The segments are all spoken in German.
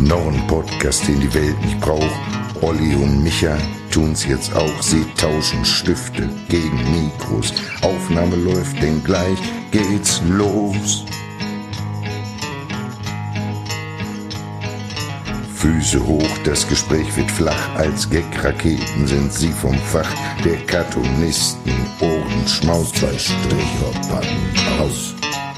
Noch ein Podcast, den die Welt nicht braucht. Olli und Micha tun's jetzt auch. Sie tauschen Stifte gegen Mikros. Aufnahme läuft, denn gleich geht's los. Füße hoch, das Gespräch wird flach. Als Gag-Raketen sind sie vom Fach der Cartoonisten. Ohrenschmaus, zwei Stricher packen aus.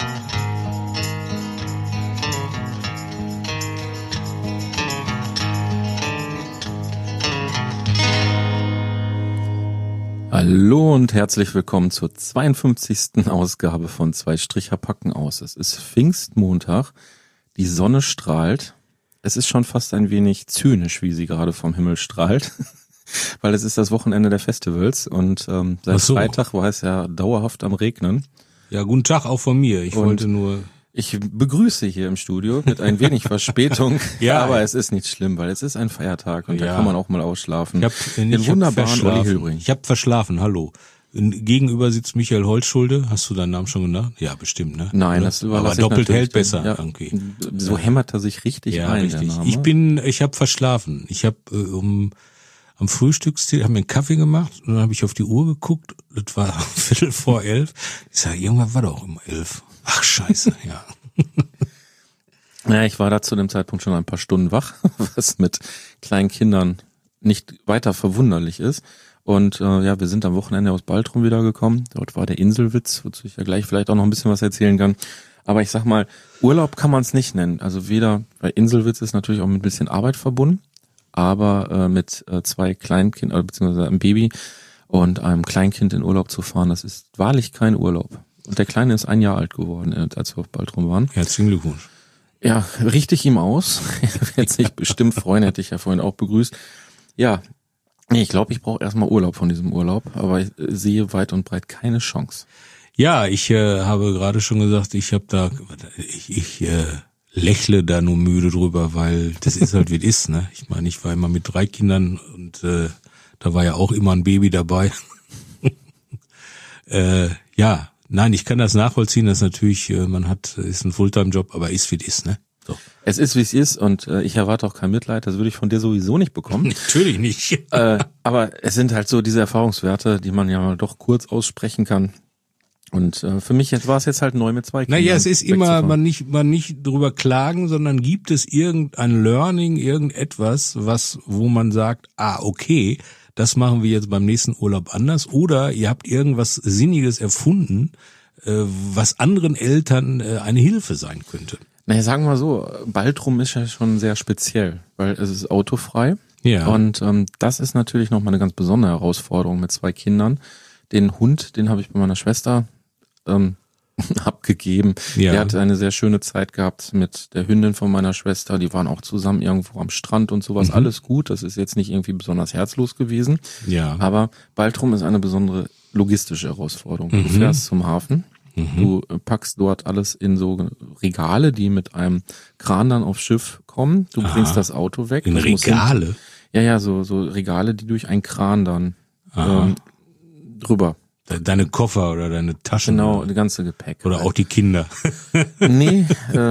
Hallo und herzlich willkommen zur 52. Ausgabe von Zwei Stricher packen aus. Es ist Pfingstmontag, die Sonne strahlt. Es ist schon fast ein wenig zynisch, wie sie gerade vom Himmel strahlt, weil es ist das Wochenende der Festivals und seit Freitag war es ja dauerhaft am Regnen. Ja, guten Tag auch von mir. Ich begrüße hier im Studio mit ein wenig Verspätung, ja, aber es ist nicht schlimm, weil es ist ein Feiertag und da kann man auch mal ausschlafen. Den wunderbaren Olli Hilbring. Ich habe verschlafen, hallo. Gegenüber sitzt Michael Holzschulde. Hast du deinen Namen schon genannt? Ja, bestimmt, ne? Nein, das aber doppelt hält besser. Ja, okay. So hämmert er sich richtig ein. Richtig. Ich habe verschlafen. Ich habe am Frühstückstisch haben wir einen Kaffee gemacht und dann habe ich auf die Uhr geguckt. Das war 11:15. Ich sage, irgendwann war doch um 11. Ach, scheiße, ja. Ja, ich war da zu dem Zeitpunkt schon ein paar Stunden wach, was mit kleinen Kindern nicht weiter verwunderlich ist. Und wir sind am Wochenende aus Baltrum wiedergekommen. Dort war der Inselwitz, wozu ich ja gleich vielleicht auch noch ein bisschen was erzählen kann. Aber ich sag mal, Urlaub kann man es nicht nennen. Also weil Inselwitz ist natürlich auch mit ein bisschen Arbeit verbunden, aber mit zwei Kleinkindern, beziehungsweise einem Baby und einem Kleinkind in Urlaub zu fahren, das ist wahrlich kein Urlaub. Und der Kleine ist 1 Jahr alt geworden, als wir auf Baltrum waren. Herzlichen Glückwunsch. Ja, richtig ihm aus. Er wird sich bestimmt freuen, hätte ich ja vorhin auch begrüßt. Ja, ich glaube, ich brauche erstmal Urlaub von diesem Urlaub, aber ich sehe weit und breit keine Chance. Ja, ich habe gerade schon gesagt, ich lächle da nur müde drüber, weil das ist halt wie es ist, ne? Ich meine, ich war immer mit 3 Kindern und da war ja auch immer ein Baby dabei. Ja. Nein, ich kann das nachvollziehen, dass natürlich, ist ein Fulltime-Job, aber ist wie es ist, ne? So. Es ist wie es ist und ich erwarte auch kein Mitleid, das würde ich von dir sowieso nicht bekommen. Natürlich nicht. Aber es sind halt so diese Erfahrungswerte, die man ja mal doch kurz aussprechen kann. Und für mich war es jetzt halt neu mit 2 Kindern. Naja, es ist immer, man nicht drüber klagen, sondern gibt es irgendein Learning, irgendetwas, wo man sagt, okay, das machen wir jetzt beim nächsten Urlaub anders, oder ihr habt irgendwas Sinniges erfunden, was anderen Eltern eine Hilfe sein könnte. Naja, sagen wir mal so, Baltrum ist ja schon sehr speziell, weil es ist autofrei. Ja. Und das ist natürlich nochmal eine ganz besondere Herausforderung mit 2 Kindern. Den Hund, den habe ich bei meiner Schwester abgegeben. Ja. Der hat eine sehr schöne Zeit gehabt mit der Hündin von meiner Schwester. Die waren auch zusammen irgendwo am Strand und sowas. Alles gut. Das ist jetzt nicht irgendwie besonders herzlos gewesen. Ja. Aber Baltrum ist eine besondere logistische Herausforderung. Du fährst zum Hafen. Du packst dort alles in so Regale, die mit einem Kran dann aufs Schiff kommen. Du bringst das Auto weg. In Regale? Ja, so Regale, die durch einen Kran dann drüber. Deine Koffer oder deine Taschen? Genau, das ganze Gepäck. Oder auch die Kinder? Nee,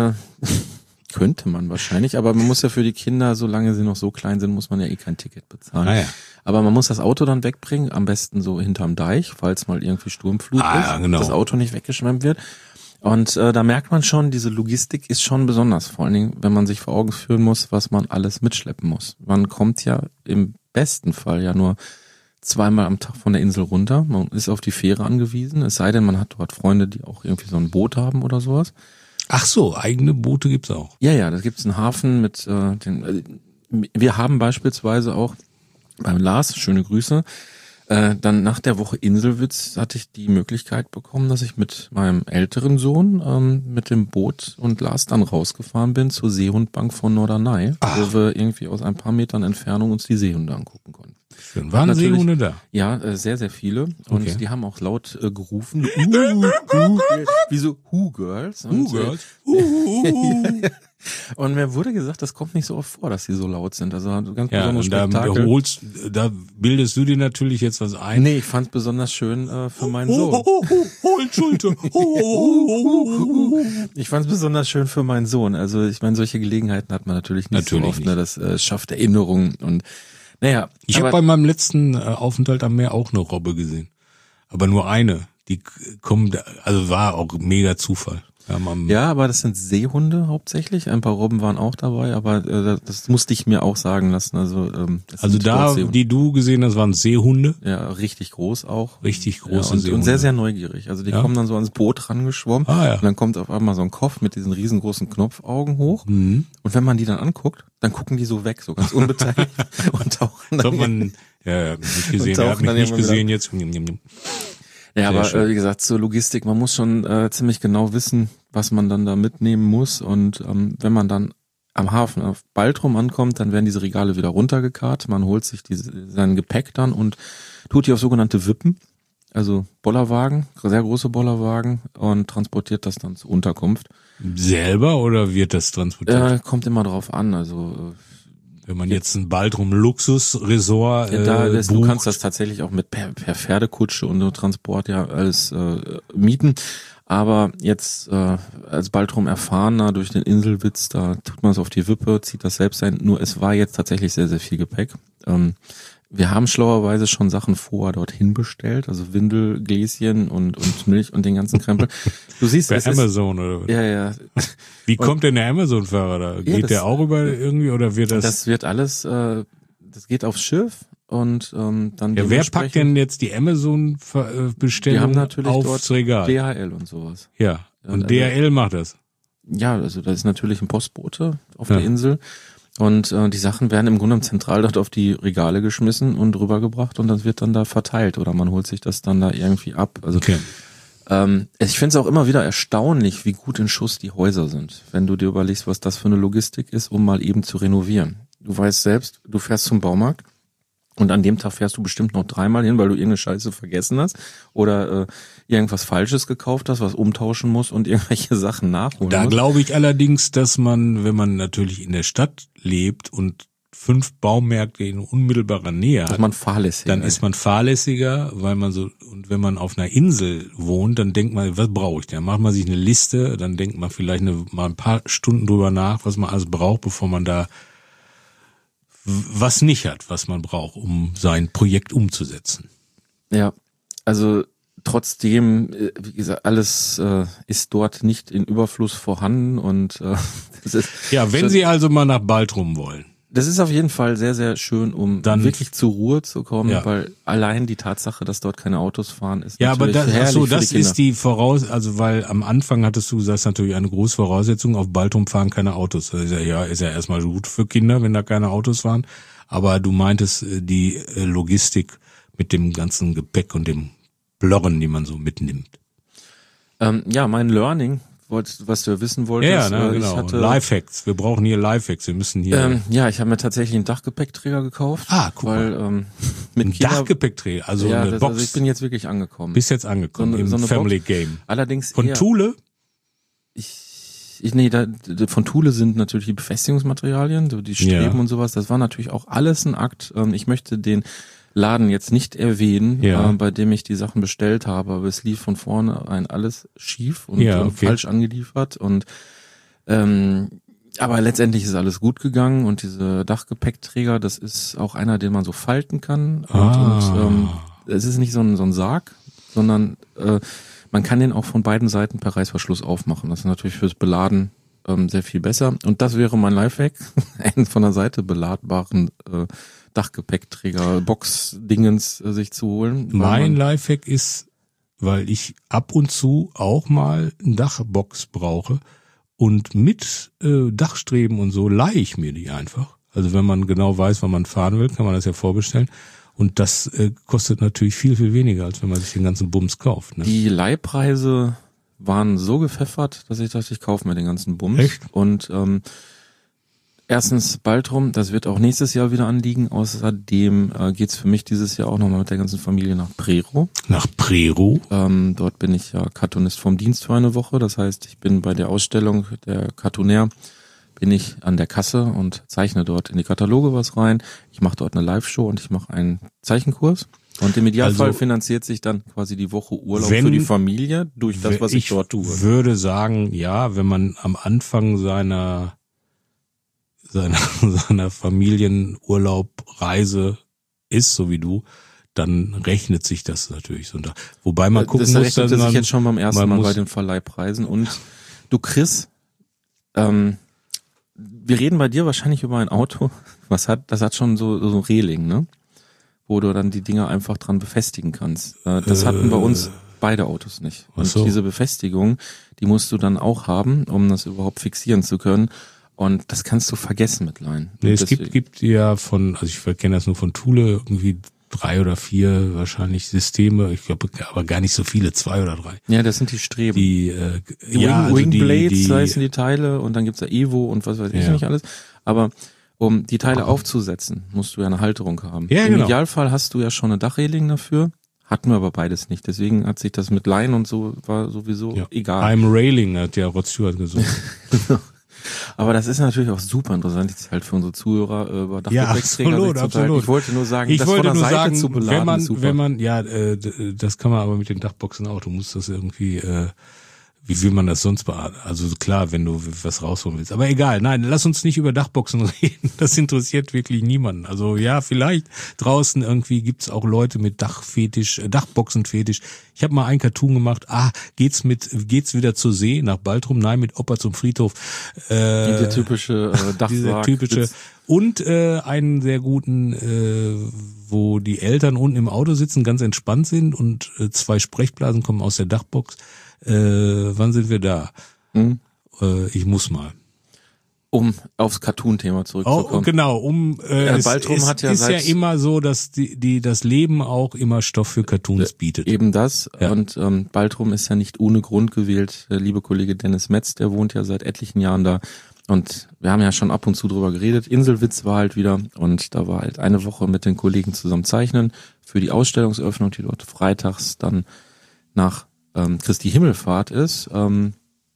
könnte man wahrscheinlich, aber man muss ja für die Kinder, solange sie noch so klein sind, muss man ja kein Ticket bezahlen. Ja. Aber man muss das Auto dann wegbringen, am besten so hinterm Deich, falls mal irgendwie Sturmflut ist, ja, genau. Das Auto nicht weggeschwemmt wird. Und da merkt man schon, diese Logistik ist schon besonders, vor allen Dingen, wenn man sich vor Augen führen muss, was man alles mitschleppen muss. Man kommt ja im besten Fall ja nur 2-mal am Tag von der Insel runter. Man ist auf die Fähre angewiesen, es sei denn, man hat dort Freunde, die auch irgendwie so ein Boot haben oder sowas. Ach so, eigene Boote gibt's auch. Ja, da gibt's einen Hafen mit wir haben beispielsweise auch beim Lars, schöne Grüße, dann nach der Woche Inselwitz hatte ich die Möglichkeit bekommen, dass ich mit meinem älteren Sohn mit dem Boot und Lars dann rausgefahren bin zur Seehundbank von Norderney, wo wir irgendwie aus ein paar Metern Entfernung uns die Seehunde angucken konnten. Schön. Waren Natürlich- Seehunde da? Ja, sehr, sehr viele. Und Okay. die haben auch laut gerufen. Wie so Who-Girls. Und mir wurde gesagt, das kommt nicht so oft vor, dass die so laut sind. Also ganz Ja, besonderes und da Spektakel. da bildest du dir natürlich jetzt was ein. Nee, ich fand es besonders schön für meinen Sohn. Schulter. Ich fand es besonders schön für meinen Sohn. Also ich meine, solche Gelegenheiten hat man natürlich nicht Natürlich so oft. nicht. Ne? Das schafft Erinnerungen und naja. Ich habe bei meinem letzten Aufenthalt am Meer auch eine Robbe gesehen. Aber nur eine. Die kommen, also war auch mega Zufall. Ja, aber das sind Seehunde hauptsächlich. Ein paar Robben waren auch dabei, aber das musste ich mir auch sagen lassen. Also das Also sind da, Sportseehunde. die du gesehen hast, waren Seehunde. Ja, richtig groß auch. Richtig große Ja, und Seehunde. sehr, sehr neugierig. Also die Ja? kommen dann so ans Boot rangeschwommen Ah, ja. und dann kommt auf einmal so ein Kopf mit diesen riesengroßen Knopfaugen hoch. Mhm. Und wenn man die dann anguckt, dann gucken die so weg, so ganz unbeteiligt und tauchen Als dann. ob man, ja, nicht gesehen, Und er hat tauchen mich dann nicht irgendwann gesehen jetzt. Ja, aber schön. wie gesagt, zur Logistik, man muss schon ziemlich genau wissen, was man dann da mitnehmen muss. Und wenn man dann am Hafen auf Baltrum ankommt, dann werden diese Regale wieder runtergekarrt. Man holt sich sein Gepäck dann und tut die auf sogenannte Wippen, also Bollerwagen, sehr große Bollerwagen, und transportiert das dann zur Unterkunft. Selber oder wird das transportiert? Kommt immer drauf an, also Wenn man jetzt ein Baldrum Luxusresort du bucht. kannst das tatsächlich auch mit per Pferdekutsche und so Transport ja alles mieten. Aber jetzt als Baltrum Erfahrener durch den Inselwitz, da tut man es auf die Wippe, zieht das selbst ein. Nur es war jetzt tatsächlich sehr, sehr viel Gepäck. Wir haben schlauerweise schon Sachen vorher dorthin bestellt, also Windelgläschen und Milch und den ganzen Krempel. Du siehst, Bei es Amazon oder was? ja. Wie kommt denn der Amazon-Fahrer da? Geht das- der auch über irgendwie oder wird das? Das wird alles, das geht aufs Schiff und dann Ja, wer packt dementsprechend- denn jetzt die Wir Amazon-Bestellung haben natürlich aufs dort Regal? DHL und sowas. Ja, Ja, und also- DHL macht das. Ja, also da ist natürlich ein Postbote auf Ja. der Insel und die Sachen werden im Grunde zentral dort auf die Regale geschmissen und rübergebracht und das wird dann da verteilt oder man holt sich das dann da irgendwie ab. Also Okay. ich finde es auch immer wieder erstaunlich, wie gut in Schuss die Häuser sind, wenn du dir überlegst, was das für eine Logistik ist, um mal eben zu renovieren. Du weißt selbst, du fährst zum Baumarkt und an dem Tag fährst du bestimmt noch 3-mal hin, weil du irgendeine Scheiße vergessen hast oder irgendwas Falsches gekauft hast, was umtauschen muss und irgendwelche Sachen nachholen Da musst. glaube ich allerdings, dass man, wenn man natürlich in der Stadt lebt und 5 Baumärkte in unmittelbarer Nähe Dass hat, man fahrlässig dann ist man fahrlässiger, weil man so, und wenn man auf einer Insel wohnt, dann denkt man, was brauche ich denn? Dann macht man sich eine Liste, dann denkt man vielleicht mal ein paar Stunden drüber nach, was man alles braucht, bevor man da was nicht hat, was man braucht, um sein Projekt umzusetzen. Ja, also trotzdem, wie gesagt, alles ist dort nicht in Überfluss vorhanden und das ist Ja, wenn schon- Sie also mal nach Baltrum wollen. Das ist auf jeden Fall sehr, sehr schön, um Dann- wirklich zur Ruhe zu kommen, Ja. weil allein die Tatsache, dass dort keine Autos fahren, ist Ja, aber natürlich das, ach herrlich so, für das die Kinder. ist die also weil am Anfang hattest du gesagt, das ist natürlich eine große Voraussetzung, auf Baltrum fahren keine Autos. Das ist ist ja erstmal gut für Kinder, wenn da keine Autos fahren. Aber du meintest die Logistik mit dem ganzen Gepäck und dem Blorren, die man so mitnimmt. Ja, mein Learning, was du ja wissen wolltest. Ja, ne, ich genau. hatte, Lifehacks. Wir brauchen hier Lifehacks. Wir müssen hier ja, ich habe mir tatsächlich einen Dachgepäckträger gekauft. Ah, guck weil mit ein Kinder, Dachgepäckträger, also ja, eine Box. also ich bin jetzt wirklich angekommen. Bis jetzt angekommen So eine- im so eine Family Game. Allerdings Von eher, Thule? von Thule sind natürlich die Befestigungsmaterialien, so die Streben Ja. und sowas. Das war natürlich auch alles ein Akt. Ich möchte den Laden jetzt nicht erwähnen, Ja. bei dem ich die Sachen bestellt habe, aber es lief von vornherein alles schief und Ja, okay. falsch angeliefert und aber letztendlich ist alles gut gegangen und diese Dachgepäckträger, das ist auch einer, den man so falten kann und es ist nicht so ein Sarg, sondern man kann den auch von beiden Seiten per Reißverschluss aufmachen. Das ist natürlich fürs Beladen sehr viel besser. Und das wäre mein Lifehack, einen von der Seite beladbaren Dachgepäckträger, Box-Dingens sich zu holen. weil Mein man- Lifehack ist, weil ich ab und zu auch mal eine Dachbox brauche und mit Dachstreben und so leihe ich mir die einfach. Also wenn man genau weiß, wann man fahren will, kann man das ja vorbestellen. Und das kostet natürlich viel, viel weniger, als wenn man sich den ganzen Bums kauft. Ne? Die Leihpreise waren so gepfeffert, dass ich dachte, ich kaufe mir den ganzen Bums. Echt? Und Erstens Baltrum, das wird auch nächstes Jahr wieder anliegen. Außerdem geht's für mich dieses Jahr auch nochmal mit der ganzen Familie nach Prero. Nach Prero? Dort bin ich ja Cartoonist vom Dienst für eine Woche. Das heißt, ich bin bei der Ausstellung der Cartoonaire, bin ich an der Kasse und zeichne dort in die Kataloge was rein. Ich mache dort eine Live-Show und ich mache einen Zeichenkurs. Und im Idealfall Also, finanziert sich dann quasi die Woche Urlaub für die Familie durch das, was ich dort tue. Ich würde sagen, ja, wenn man am Anfang seiner Familienurlaubreise ist, so wie du, dann rechnet sich das natürlich so. Wobei man gucken das muss, rechnet sich jetzt schon beim ersten Mal bei den Verleihpreisen. Und du Chris, wir reden bei dir wahrscheinlich über ein Auto, das hat schon so Reling, ne? Wo du dann die Dinger einfach dran befestigen kannst. Das hatten bei uns beide Autos nicht. Und so. Diese Befestigung, die musst du dann auch haben, um das überhaupt fixieren zu können. Und das kannst du vergessen mit Leinen. Nee, es gibt ja also ich kenne das nur von Thule, irgendwie 3 oder 4 wahrscheinlich Systeme. Ich glaube, aber gar nicht so viele, 2 oder 3. Ja, das sind die Streben. Die Wingblades heißen die Teile und dann gibt's ja Evo und was weiß ich nicht alles. Aber um die Teile aufzusetzen, musst du ja eine Halterung haben. Ja, Im genau. Idealfall hast du ja schon eine Dachreling dafür. Hatten wir aber beides nicht. Deswegen hat sich das mit Leinen und so war sowieso egal. I'm Railing, hat ja Rod Stewart gesungen. Aber das ist natürlich auch super interessant, jetzt halt für unsere Zuhörer über Dachgepäckträger sich zu teilen. Ich wollte nur sagen, das von der Seite zu beladen ist super. Wenn man, das kann man aber mit den Dachboxen auch. Du musst das irgendwie, wie will man das sonst bearbeiten? Also klar, wenn du was rausholen willst. Aber egal, nein, lass uns nicht über Dachboxen reden. Das interessiert wirklich niemanden. Also ja, vielleicht draußen irgendwie gibt's auch Leute mit Dachboxenfetisch. Ich habe mal ein Cartoon gemacht. Geht's wieder zur See nach Baltrum? Nein, mit Opa zum Friedhof. Der typische Dachsarg. Und einen sehr guten, wo die Eltern unten im Auto sitzen, ganz entspannt sind und 2 Sprechblasen kommen aus der Dachbox. Wann sind wir da? Ich muss mal. Um aufs Cartoon-Thema zurückzukommen. Baltrum hat ja ist ja immer so, dass das Leben auch immer Stoff für Cartoons bietet. Eben das. Ja. Und Baltrum ist ja nicht ohne Grund gewählt. Der liebe Kollege Dennis Metz, der wohnt ja seit etlichen Jahren da. Und wir haben ja schon ab und zu drüber geredet. Inselwitz war halt wieder. Und da war halt eine Woche mit den Kollegen zusammen zeichnen für die Ausstellungseröffnung, die dort freitags dann nach Christi Himmelfahrt ist, zu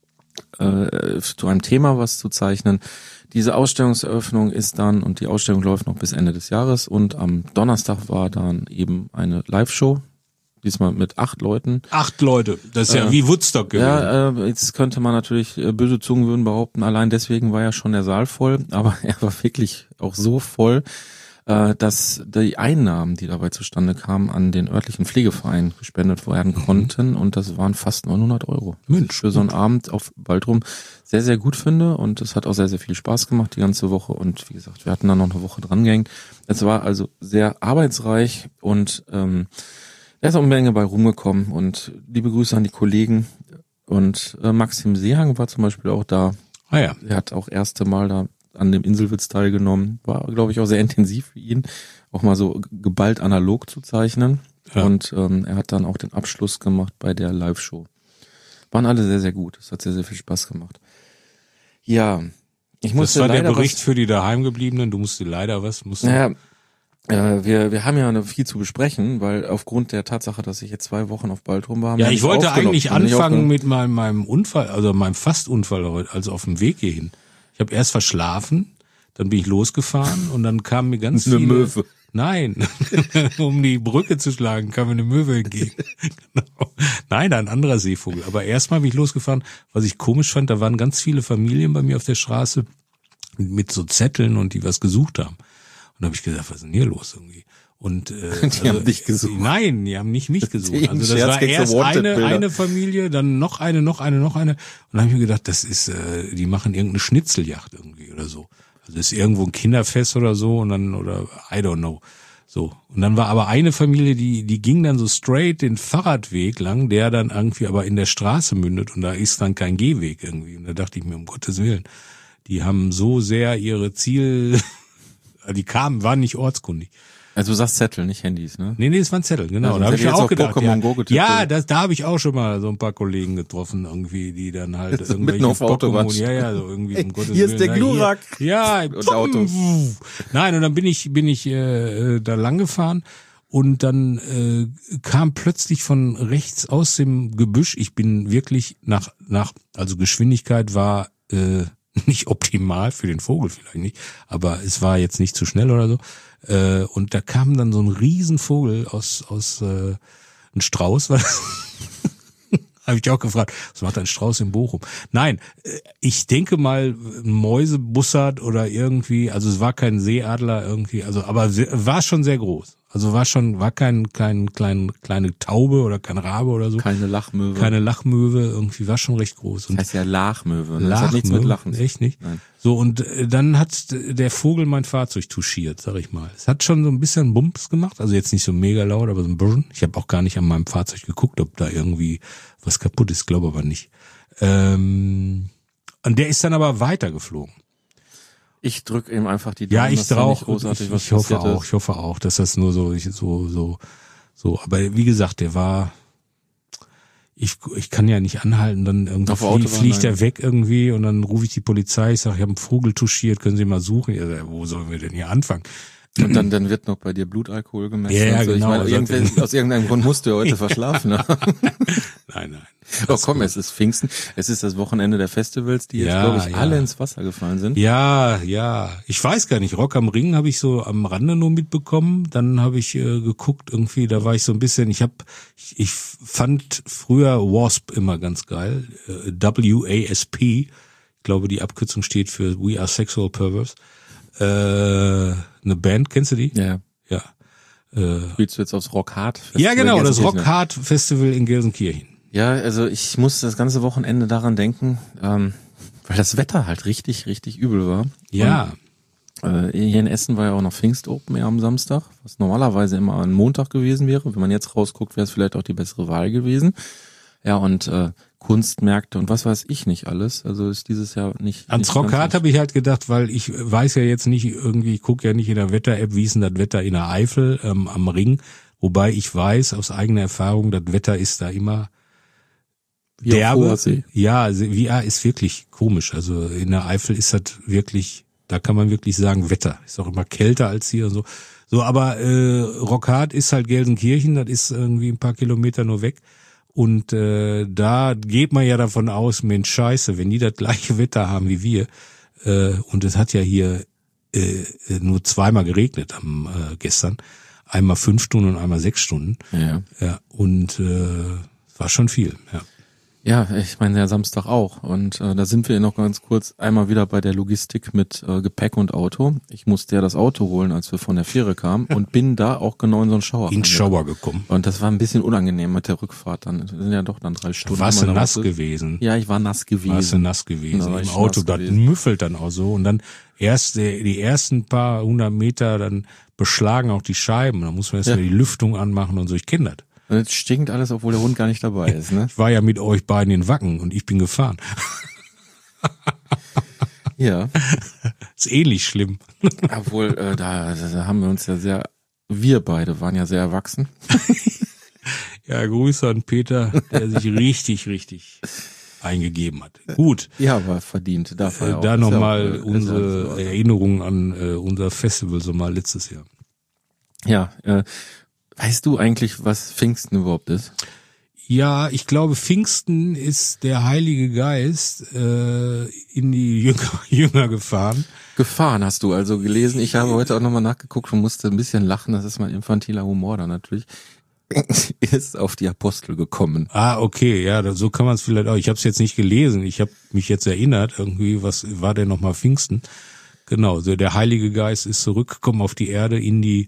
einem Thema was zu zeichnen. Diese Ausstellungseröffnung ist dann, und die Ausstellung läuft noch bis Ende des Jahres, und am Donnerstag war dann eben eine Live-Show, diesmal mit 8 Leuten. 8 Leute, das ist ja wie Woodstock gewesen. Ja, jetzt könnte man natürlich, böse Zungen würden behaupten, allein deswegen war ja schon der Saal voll, aber er war wirklich auch so voll, dass die Einnahmen, die dabei zustande kamen, an den örtlichen Pflegeverein gespendet werden konnten, und das waren fast 900 €. Mensch, für so einen Abend auf Baltrum sehr, sehr gut finde, und es hat auch sehr, sehr viel Spaß gemacht die ganze Woche, und wie gesagt, wir hatten dann noch eine Woche dran gehängt. Es war also sehr arbeitsreich, und da ist auch eine Menge bei rumgekommen, und liebe Grüße an die Kollegen, und Maxim Seehang war zum Beispiel auch da. Er hat auch erste Mal da an dem Inselwitz teilgenommen. War, glaube ich, auch sehr intensiv für ihn, auch mal so geballt analog zu zeichnen. Ja. Und er hat dann auch den Abschluss gemacht bei der Live-Show. Waren alle sehr, sehr gut. Es hat sehr, sehr viel Spaß gemacht. Ja, ich musste leider... Das war der Bericht für die Daheimgebliebenen. Du musste leider was? Naja, wir haben ja viel zu besprechen, weil aufgrund der Tatsache, dass ich jetzt 2 Wochen auf Baltrum war... Ja, ich wollte eigentlich anfangen mit meinem Unfall, also meinem Fastunfall heute, also auf dem Weg hierhin. Ich habe erst verschlafen, dann bin ich losgefahren und dann kamen mir ganz viele... Eine Möwe. Nein, um die Brücke zu schlagen, kam mir eine Möwe entgegen. Genau. Nein, ein anderer Seevogel. Aber erstmal bin ich losgefahren, was ich komisch fand, da waren ganz viele Familien bei mir auf der Straße mit so Zetteln und die was gesucht haben. Und da habe ich gesagt, was ist denn hier los irgendwie? Und die haben dich gesucht. Nein, die haben nicht mich gesucht. Also das war erst eine Familie, dann noch eine. Und dann habe ich mir gedacht, das ist, die machen irgendeine Schnitzeljacht irgendwie oder so. Also das ist irgendwo ein Kinderfest oder so, und dann, oder I don't know. So. Und dann war aber eine Familie, die ging dann so straight den Fahrradweg lang, der dann irgendwie aber in der Straße mündet, und da ist dann kein Gehweg irgendwie. Und da dachte ich mir, um Gottes Willen, die haben so sehr ihre waren nicht ortskundig. Also du sagst Zettel, nicht Handys, ne? Nee, es waren Zettel, genau. Also Da habe ich ja jetzt auch auf gedacht. Pokémon Go getippt. Ja, da habe ich auch schon mal so ein paar Kollegen getroffen, irgendwie, die dann halt Mitten irgendwelche auf der Autobahn Pokémon, ja, so irgendwie. Hey, Um Gottes hier ist Willen, der Glurak. Ja, Und Autos. Nein, und dann bin ich da lang gefahren und dann kam plötzlich von rechts aus dem Gebüsch, ich bin wirklich also Geschwindigkeit war nicht optimal für den Vogel vielleicht nicht, aber es war jetzt nicht zu schnell oder so. Und da kam dann so ein Riesenvogel aus ein Strauß, war das? Habe ich auch gefragt, was macht ein Strauß in Bochum? Nein, ich denke mal ein Mäusebussard oder irgendwie, also es war kein Seeadler irgendwie, also aber war schon sehr groß. Also war kein kleine Taube oder kein Rabe oder so. Keine Lachmöwe. Keine Lachmöwe, irgendwie war schon recht groß. Und das heißt ja Lachmöwe. Das hat nichts mit Lachen. Echt nicht? Nein. So, und dann hat der Vogel mein Fahrzeug touchiert, sag ich mal. Es hat schon so ein bisschen Bums gemacht, also jetzt nicht so mega laut, aber so ein bisschen. Ich habe auch gar nicht an meinem Fahrzeug geguckt, ob da irgendwie was kaputt ist, glaube aber nicht. Und der ist dann aber weitergeflogen. Ich drück ihm einfach die Ja, Daumen, ich hoffe passiert ist. Ich hoffe auch, dass das nur so, aber wie gesagt, der war, ich kann ja nicht anhalten, dann irgendwie fliegt er weg irgendwie und dann rufe ich die Polizei, ich sage, ich habe einen Vogel touchiert, können Sie mal suchen? Ja, wo sollen wir denn hier anfangen? Und dann wird noch bei dir Blutalkohol gemessen. Ja, und so. genau. Ich meine, aus irgendeinem Grund musst du ja heute verschlafen haben. Nein. Oh komm, es ist Pfingsten. Es ist das Wochenende der Festivals, die jetzt, glaube ich, alle ins Wasser gefallen sind. Ja. Ich weiß gar nicht. Rock am Ring habe ich so am Rande nur mitbekommen. Dann habe ich geguckt irgendwie, da war ich so ein bisschen, ich fand früher Wasp immer ganz geil. WASP. Ich glaube, die Abkürzung steht für We Are Sexual Perverts. Eine Band, kennst du die? Ja. Ja. Spielst du jetzt aufs Rock Hard Festival? Ja, genau, das Rock Hard Festival in Gelsenkirchen. Ja, also ich muss das ganze Wochenende daran denken, weil das Wetter halt richtig, richtig übel war. Ja. Und, hier in Essen war ja auch noch Pfingst Open Air am Samstag, was normalerweise immer ein Montag gewesen wäre. Wenn man jetzt rausguckt, wäre es vielleicht auch die bessere Wahl gewesen. Ja, und Kunstmärkte und was weiß ich nicht alles. Also ist dieses Jahr nicht. Ans Rock Hard habe ich halt gedacht, weil ich weiß ja jetzt nicht irgendwie, ich gucke ja nicht in der Wetter-App, wie ist denn das Wetter in der Eifel am Ring. Wobei ich weiß aus eigener Erfahrung, das Wetter ist da immer derbe. Ja, ist wirklich komisch. Also in der Eifel ist das wirklich, da kann man wirklich sagen, Wetter. Ist auch immer kälter als hier und so. So, aber Rock Hard ist halt Gelsenkirchen, das ist irgendwie ein paar Kilometer nur weg. Und da geht man ja davon aus, Mensch, scheiße, wenn die das gleiche Wetter haben wie wir, und es hat ja hier nur zweimal geregnet gestern, einmal 5 Stunden und einmal 6 Stunden. Ja, und war schon viel, ja. Ja, ich meine der Samstag auch. Und da sind wir noch ganz kurz einmal wieder bei der Logistik mit Gepäck und Auto. Ich musste ja das Auto holen, als wir von der Fähre kamen und bin da auch genau in so einen Schauer gekommen. Und das war ein bisschen unangenehm mit der Rückfahrt. Dann sind ja doch dann 3 Stunden. Warst du nass gewesen? Ja, ich war nass gewesen. Warst du nass gewesen? Im Auto, das müffelt dann auch so. Und dann die ersten paar 100 Meter, dann beschlagen auch die Scheiben. Da muss man erst mal die Lüftung anmachen und so. Ich kenne das. Und es stinkt alles, obwohl der Hund gar nicht dabei ist, ne? Ich war ja mit euch beiden in Wacken und ich bin gefahren. Ja. Ist ähnlich schlimm. Obwohl, da haben wir uns ja wir beide waren ja sehr erwachsen. Ja, Grüße an Peter, der sich richtig eingegeben hat. Gut. Ja, aber verdient. Dafür da nochmal unsere Erinnerung an unser Festival so mal letztes Jahr. Ja, weißt du eigentlich, was Pfingsten überhaupt ist? Ja, ich glaube, Pfingsten ist der Heilige Geist in die Jünger gefahren. Gefahren hast du also gelesen. Ich habe heute auch nochmal nachgeguckt und musste ein bisschen lachen. Das ist mein infantiler Humor da natürlich. Ist auf die Apostel gekommen. Ah, okay, ja, so kann man es vielleicht auch. Ich habe es jetzt nicht gelesen. Ich habe mich jetzt erinnert, irgendwie, was war denn nochmal Pfingsten? Genau, so der Heilige Geist ist zurückgekommen auf die Erde in die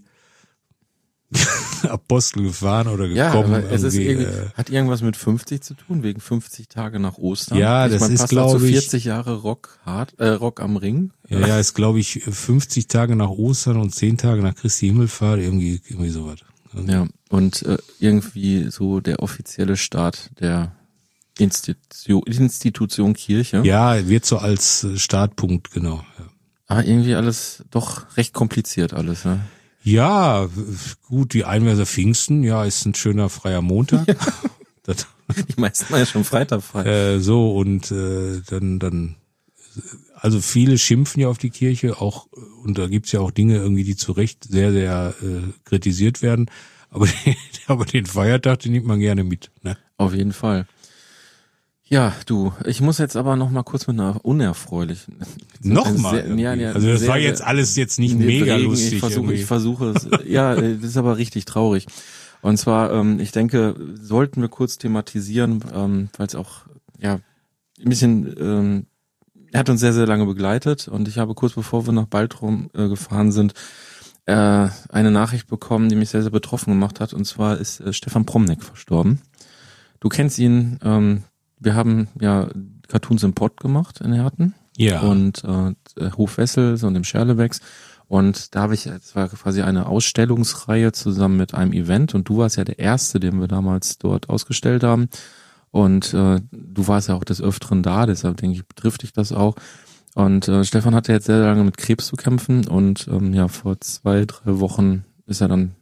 Apostel gefahren oder gekommen. Ja, aber es ist irgendwie, hat irgendwas mit 50 zu tun, wegen 50 Tage nach Ostern. Ja, das ist, glaube ich, 40 Jahre Rock am Ring. Ja, ist, glaube ich, 50 Tage nach Ostern und 10 Tage nach Christi Himmelfahrt, irgendwie sowas. Also, ja, und irgendwie so der offizielle Start der Institution Kirche. Ja, wird so als Startpunkt, genau. Ja. Aber irgendwie alles doch recht kompliziert alles, ne? Ja, gut, die Einwärter Pfingsten, ja, ist ein schöner freier Montag. Das, Die meisten haben ja schon Freitag frei. so, und dann, also viele schimpfen ja auf die Kirche, auch, und da gibt's ja auch Dinge irgendwie, die zu Recht sehr, sehr kritisiert werden. Aber den Feiertag, den nimmt man gerne mit. Ne? Auf jeden Fall. Ja, du, ich muss jetzt aber noch mal kurz mit einer unerfreulichen. Nochmal? Ja, also das war jetzt alles jetzt nicht mega lustig. Ich versuche es. Ja, das ist aber richtig traurig. Und zwar, ich denke, sollten wir kurz thematisieren, weil es auch ja ein bisschen, er hat uns sehr, sehr lange begleitet und ich habe kurz bevor wir nach Baltrum gefahren sind, eine Nachricht bekommen, die mich sehr, sehr betroffen gemacht hat. Und zwar ist Stefan Promneck verstorben. Du kennst ihn. Wir haben ja Cartoons im Pott gemacht in Herten. Ja. Und Hof Wessels und im Scherlebecks. Und da habe ich, es war quasi eine Ausstellungsreihe zusammen mit einem Event. Und du warst ja der Erste, den wir damals dort ausgestellt haben. Und du warst ja auch des Öfteren da, deshalb denke ich, betrifft dich das auch. Und Stefan hatte jetzt sehr lange mit Krebs zu kämpfen und ja, vor 2-3 Wochen ist er dann,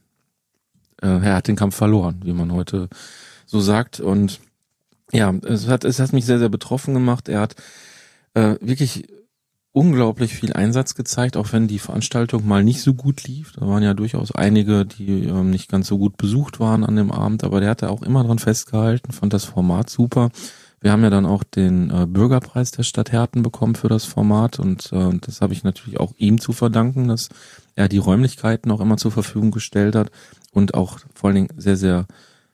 er hat den Kampf verloren, wie man heute so sagt. Und ja, es hat mich sehr, sehr betroffen gemacht. Er hat wirklich unglaublich viel Einsatz gezeigt, auch wenn die Veranstaltung mal nicht so gut lief. Da waren ja durchaus einige, die nicht ganz so gut besucht waren an dem Abend, aber der hatte auch immer dran festgehalten, fand das Format super. Wir haben ja dann auch den Bürgerpreis der Stadt Herten bekommen für das Format und das habe ich natürlich auch ihm zu verdanken, dass er die Räumlichkeiten auch immer zur Verfügung gestellt hat und auch vor allen Dingen sehr, sehr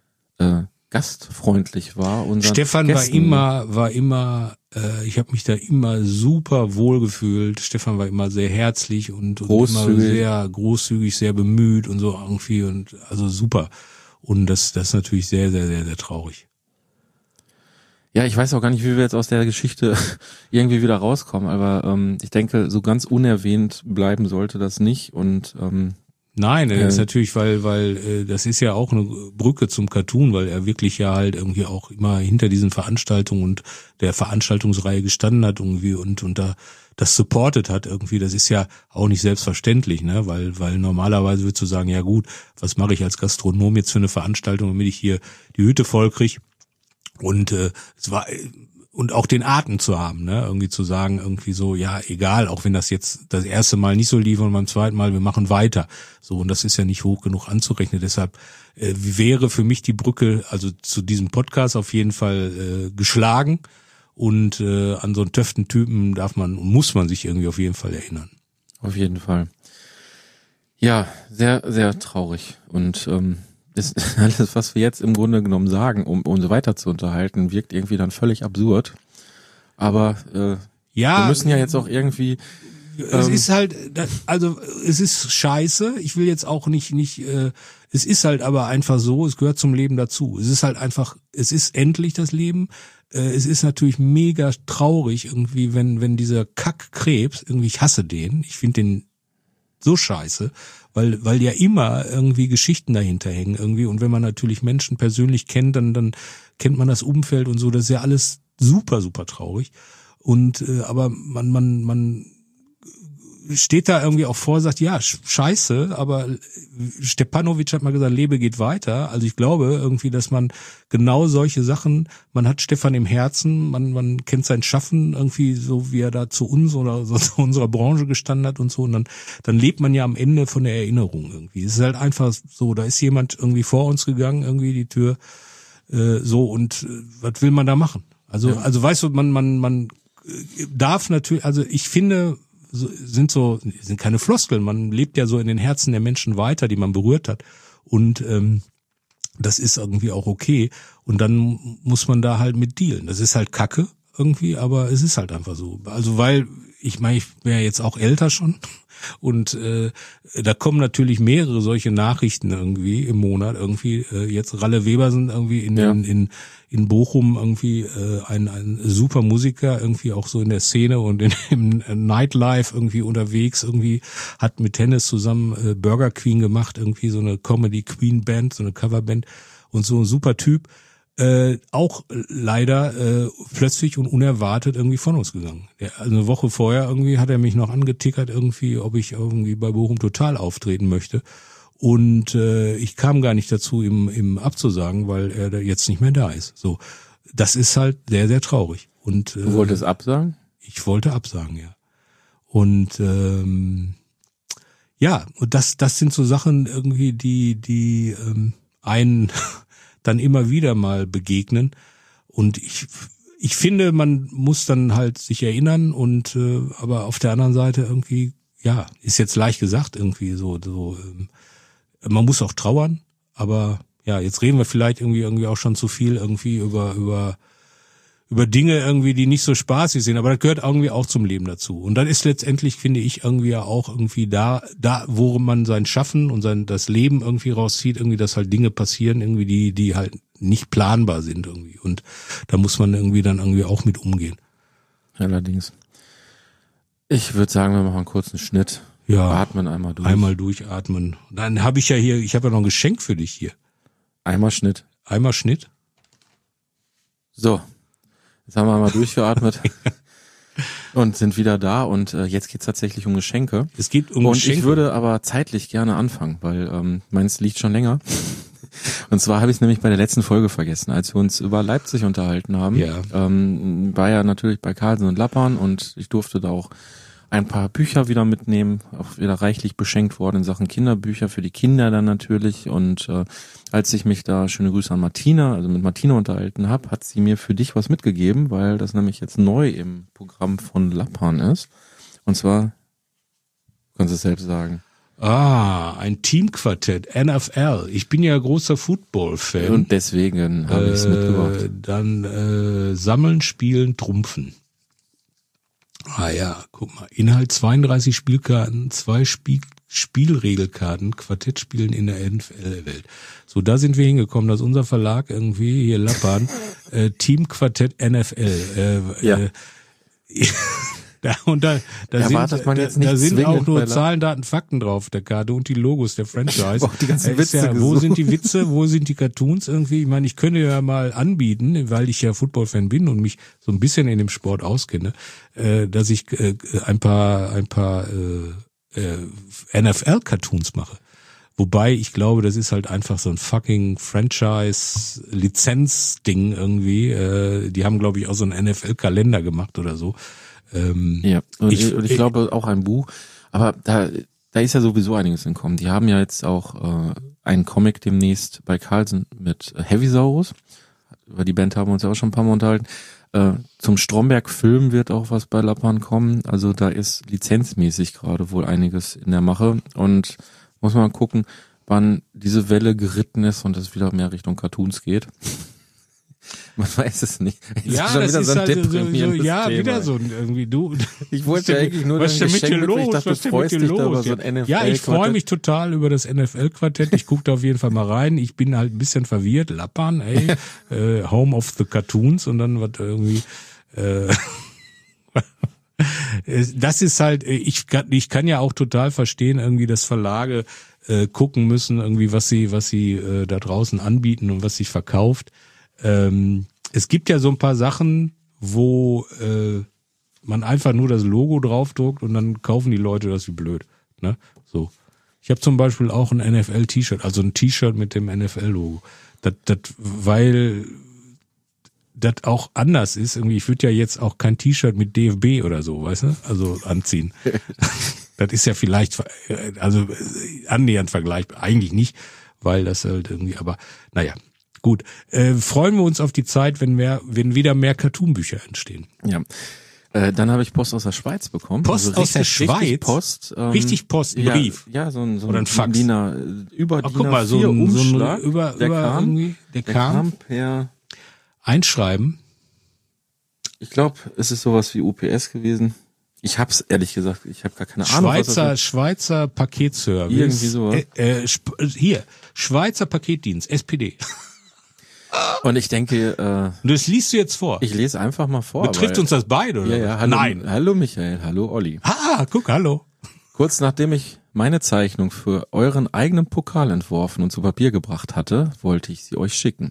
gastfreundlich war. Stefan Gästen. war immer, ich habe mich da immer super wohl gefühlt. Stefan war immer sehr herzlich und immer sehr großzügig, sehr bemüht und so irgendwie und also super. Und das ist natürlich sehr, sehr, sehr, sehr traurig. Ja, ich weiß auch gar nicht, wie wir jetzt aus der Geschichte irgendwie wieder rauskommen, aber ich denke, so ganz unerwähnt bleiben sollte das nicht und Nein, das ist natürlich, weil das ist ja auch eine Brücke zum Cartoon, weil er wirklich ja halt irgendwie auch immer hinter diesen Veranstaltungen und der Veranstaltungsreihe gestanden hat irgendwie und da das supportet hat irgendwie. Das ist ja auch nicht selbstverständlich, ne, weil normalerweise würdest du sagen, ja gut, was mache ich als Gastronom jetzt für eine Veranstaltung, damit ich hier die Hütte voll kriege? Und es war und auch den Atem zu haben, ne, irgendwie zu sagen, irgendwie so, ja, egal, auch wenn das jetzt das erste Mal nicht so lief und beim zweiten Mal, wir machen weiter. So, und das ist ja nicht hoch genug anzurechnen. Deshalb wäre für mich die Brücke, also zu diesem Podcast auf jeden Fall geschlagen. Und an so einen Töften-Typen muss man sich irgendwie auf jeden Fall erinnern. Auf jeden Fall. Ja, sehr, sehr traurig. Und das alles, was wir jetzt im Grunde genommen sagen, um uns weiter zu unterhalten, wirkt irgendwie dann völlig absurd. Aber wir müssen ja jetzt auch irgendwie. Es ist halt, also es ist scheiße. Ich will jetzt auch nicht. Es ist halt aber einfach so. Es gehört zum Leben dazu. Es ist halt einfach. Es ist endlich das Leben. Es ist natürlich mega traurig irgendwie, wenn dieser Kackkrebs irgendwie. Ich hasse den. Ich finde den so scheiße. Weil ja immer irgendwie Geschichten dahinter hängen irgendwie und wenn man natürlich Menschen persönlich kennt, dann kennt man das Umfeld und so, das ist ja alles super, super traurig und aber man steht da irgendwie auch vor, sagt, ja, scheiße, aber Stepanovic hat mal gesagt, Lebe geht weiter. Also ich glaube irgendwie, dass man genau solche Sachen, man hat Stefan im Herzen, man kennt sein Schaffen irgendwie so, wie er da zu uns oder so zu unserer Branche gestanden hat und so. Und dann lebt man ja am Ende von der Erinnerung irgendwie. Es ist halt einfach so, da ist jemand irgendwie vor uns gegangen, irgendwie die Tür so und was will man da machen? Also weißt du, man darf natürlich, also ich finde, sind keine Floskeln, man lebt ja so in den Herzen der Menschen weiter, die man berührt hat und das ist irgendwie auch okay und dann muss man da halt mit dealen. Das ist halt Kacke irgendwie, aber es ist halt einfach so. Also weil, ich meine, ich bin ja jetzt auch älter schon und da kommen natürlich mehrere solche Nachrichten irgendwie im Monat irgendwie. Jetzt Ralle Webersen irgendwie in Bochum irgendwie ein super Musiker irgendwie auch so in der Szene und im Nightlife irgendwie unterwegs irgendwie hat mit Tennis zusammen Burger Queen gemacht irgendwie so eine Comedy Queen Band, so eine Coverband und so ein super Typ. auch leider plötzlich und unerwartet irgendwie von uns gegangen. Also eine Woche vorher irgendwie hat er mich noch angetickert irgendwie, ob ich irgendwie bei Bochum Total auftreten möchte. Und ich kam gar nicht dazu, ihm abzusagen, weil er da jetzt nicht mehr da ist. So, das ist halt sehr, sehr traurig. Und Du wolltest absagen? ich wollte absagen, ja. Und ja, und das sind so Sachen irgendwie, die einen dann immer wieder mal begegnen. Und ich finde, man muss dann halt sich erinnern und aber auf der anderen Seite irgendwie, ja, ist jetzt leicht gesagt irgendwie so man muss auch trauern, aber ja, jetzt reden wir vielleicht irgendwie auch schon zu viel irgendwie über Dinge irgendwie, die nicht so spaßig sind, aber das gehört irgendwie auch zum Leben dazu. Und dann ist letztendlich, finde ich, irgendwie ja auch irgendwie da, wo man sein Schaffen und das Leben irgendwie rauszieht, irgendwie, dass halt Dinge passieren, irgendwie, die halt nicht planbar sind irgendwie. Und da muss man irgendwie dann irgendwie auch mit umgehen. Allerdings. Ich würde sagen, wir machen einen kurzen Schnitt. Ja. Atmen einmal durch. Einmal durchatmen. Dann habe ich ja noch ein Geschenk für dich hier. Einmal Schnitt. Einmal Schnitt. So. Jetzt haben wir mal durchgeatmet und sind wieder da und jetzt geht's tatsächlich um Geschenke. Es geht um und Geschenke. Ich würde aber zeitlich gerne anfangen, weil meins liegt schon länger. Und zwar habe ich es nämlich bei der letzten Folge vergessen, als wir uns über Leipzig unterhalten haben. Ja. War ja natürlich bei Carlsen und Lappan und ich durfte da auch ein paar Bücher wieder mitnehmen, auch wieder reichlich beschenkt worden in Sachen Kinderbücher für die Kinder dann natürlich. Und als ich mich da, schöne Grüße an Martina, also mit Martina unterhalten habe, hat sie mir für dich was mitgegeben, weil das nämlich jetzt neu im Programm von Lappan ist. Und zwar, kannst du es selbst sagen. Ein Teamquartett, NFL. Ich bin ja großer Football-Fan. Und deswegen habe ich es mitgebracht. Dann Sammeln, Spielen, Trumpfen. Ah ja, guck mal. Inhalt 32 Spielkarten, 2 Spielregelkarten, Quartettspielen in der NFL-Welt. So, da sind wir hingekommen, dass unser Verlag irgendwie, hier Lappan, Teamquartett NFL. Ja. Da Erwartet man jetzt nicht da sind auch zwingend nur bei Zahlen, Daten, Fakten drauf, der Karte und die Logos der Franchise. Auch die ganzen Witze ja, wo gesucht. sind die Witze, wo sind die Cartoons irgendwie? Ich meine, ich könnte ja mal anbieten, weil ich ja Football-Fan bin und mich so ein bisschen in dem Sport auskenne, dass ich ein paar NFL-Cartoons mache. Wobei ich glaube, das ist halt einfach so ein fucking Franchise-Lizenz-Ding irgendwie. Die haben, glaube ich, auch so einen NFL-Kalender gemacht oder so. Ja, und ich glaube auch ein Buch, aber da ist ja sowieso einiges entkommen. Die haben ja jetzt auch einen Comic demnächst bei Carlsen mit Heavisaurus. Über die Band haben wir uns ja auch schon ein paar Mal unterhalten. Zum Stromberg-Film wird auch was bei Lappan kommen. Also da ist lizenzmäßig gerade wohl einiges in der Mache und muss man mal gucken, wann diese Welle geritten ist und es wieder mehr Richtung Cartoons geht. Man weiß es nicht. Ja, schon das wieder ist so ein halt so, deprimierendes ja, Thema. wieder so irgendwie du. Ich wollte ja eigentlich nur was dein ist denn mit Geschenk dir mit, ich los? dachte, Was du ist denn mit freust dir dich da über los? so ein NFL. Ja, ich freue mich total über das NFL-Quartett. Ich gucke da auf jeden Fall mal rein. Ich bin halt ein bisschen verwirrt. Lappan, ey, Home of the Cartoons und dann was irgendwie. Das ist halt, ich kann ja auch total verstehen, irgendwie, dass Verlage gucken müssen, irgendwie, was sie da draußen anbieten und was sich verkauft. Es gibt ja so ein paar Sachen, wo man einfach nur das Logo draufdruckt und dann kaufen die Leute das wie blöd. Ne? So. Ich habe zum Beispiel auch ein NFL-T-Shirt, also ein T-Shirt mit dem NFL-Logo. Weil das auch anders ist. Irgendwie, ich würde ja jetzt auch kein T-Shirt mit DFB oder so, weißt du, also anziehen. Das ist ja vielleicht, also annähernd vergleichbar. Eigentlich nicht, weil das halt irgendwie, aber naja, gut. Freuen wir uns auf die Zeit, wenn wieder mehr Cartoonbücher entstehen. Ja. Dann habe ich Post aus der Schweiz bekommen. Post aus der Schweiz? Richtig Post. Richtig Post, ein Brief. Ja, so ein oder ein Fax. Über Ach, guck mal, so ein Umschlag. Der kam per Einschreiben. Ich glaube, es ist sowas wie UPS gewesen. Ich hab's ehrlich gesagt, ich habe gar keine Ahnung. Schweizer Paketservice. Irgendwie sowas. Hier, Schweizer Paketdienst, SPD. Und ich denke, und das liest du jetzt vor. Ich lese einfach mal vor. Betrifft uns das beide, oder? Ja, hallo, Nein. Hallo Michael, hallo Olli. Guck, hallo. Kurz nachdem ich meine Zeichnung für euren eigenen Pokal entworfen und zu Papier gebracht hatte, wollte ich sie euch schicken.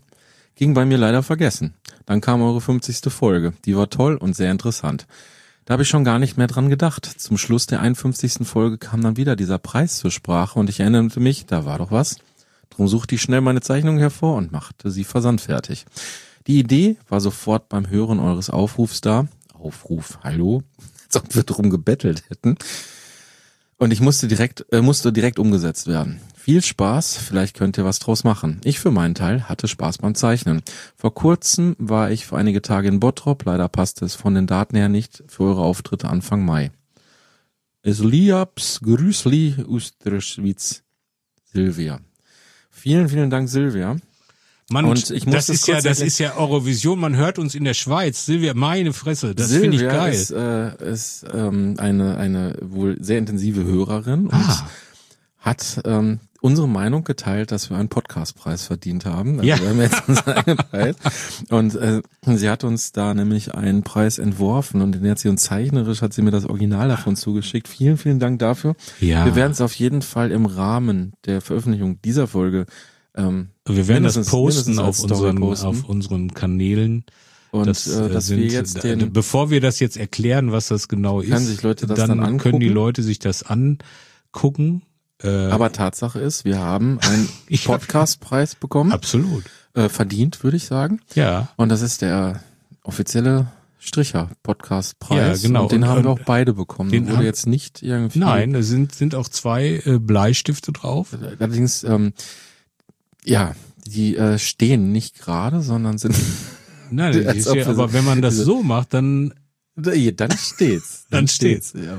Ging bei mir leider vergessen. Dann kam eure 50. Folge. Die war toll und sehr interessant. Da habe ich schon gar nicht mehr dran gedacht. Zum Schluss der 51. Folge kam dann wieder dieser Preis zur Sprache und ich erinnerte mich, da war doch was. Drum suchte ich schnell meine Zeichnung hervor und machte sie versandfertig. Die Idee war sofort beim Hören eures Aufrufs da. Aufruf, hallo? Als ob wir drum gebettelt hätten. Und ich musste direkt umgesetzt werden. Viel Spaß, vielleicht könnt ihr was draus machen. Ich für meinen Teil hatte Spaß beim Zeichnen. Vor kurzem war ich für einige Tage in Bottrop, leider passte es von den Daten her nicht für eure Auftritte Anfang Mai. Es liabs grüßli Österschwitz, Silvia. Vielen, vielen Dank, Silvia. Mann, und ich muss das ist ja Eurovision, man hört uns in der Schweiz. Silvia, meine Fresse, das finde ich geil. Silvia ist eine wohl sehr intensive Hörerin und hat unsere Meinung geteilt, dass wir einen Podcastpreis verdient haben. Also wir haben jetzt unseren eigenen Preis. Und sie hat uns da nämlich einen Preis entworfen und den hat sie uns zeichnerisch, hat sie mir das Original davon zugeschickt. Vielen, vielen Dank dafür. Ja. Wir werden es auf jeden Fall im Rahmen der Veröffentlichung dieser Folge wir werden das posten auf unseren Kanälen. Und dass wir jetzt bevor wir das jetzt erklären, was das genau ist, können sich Leute das dann angucken. Können die Leute sich das angucken. Aber Tatsache ist, wir haben einen Podcastpreis bekommen. Absolut. Verdient, würde ich sagen. Ja. Und das ist der offizielle Stricher-Podcast-Preis. Ja, genau. Und den haben wir auch beide bekommen. Den wurde jetzt nicht irgendwie. Nein, da sind auch 2 Bleistifte drauf. Allerdings, die stehen nicht gerade, sondern sind. Nein, aber wenn man das so macht, dann steht's. Dann steht's. Ja.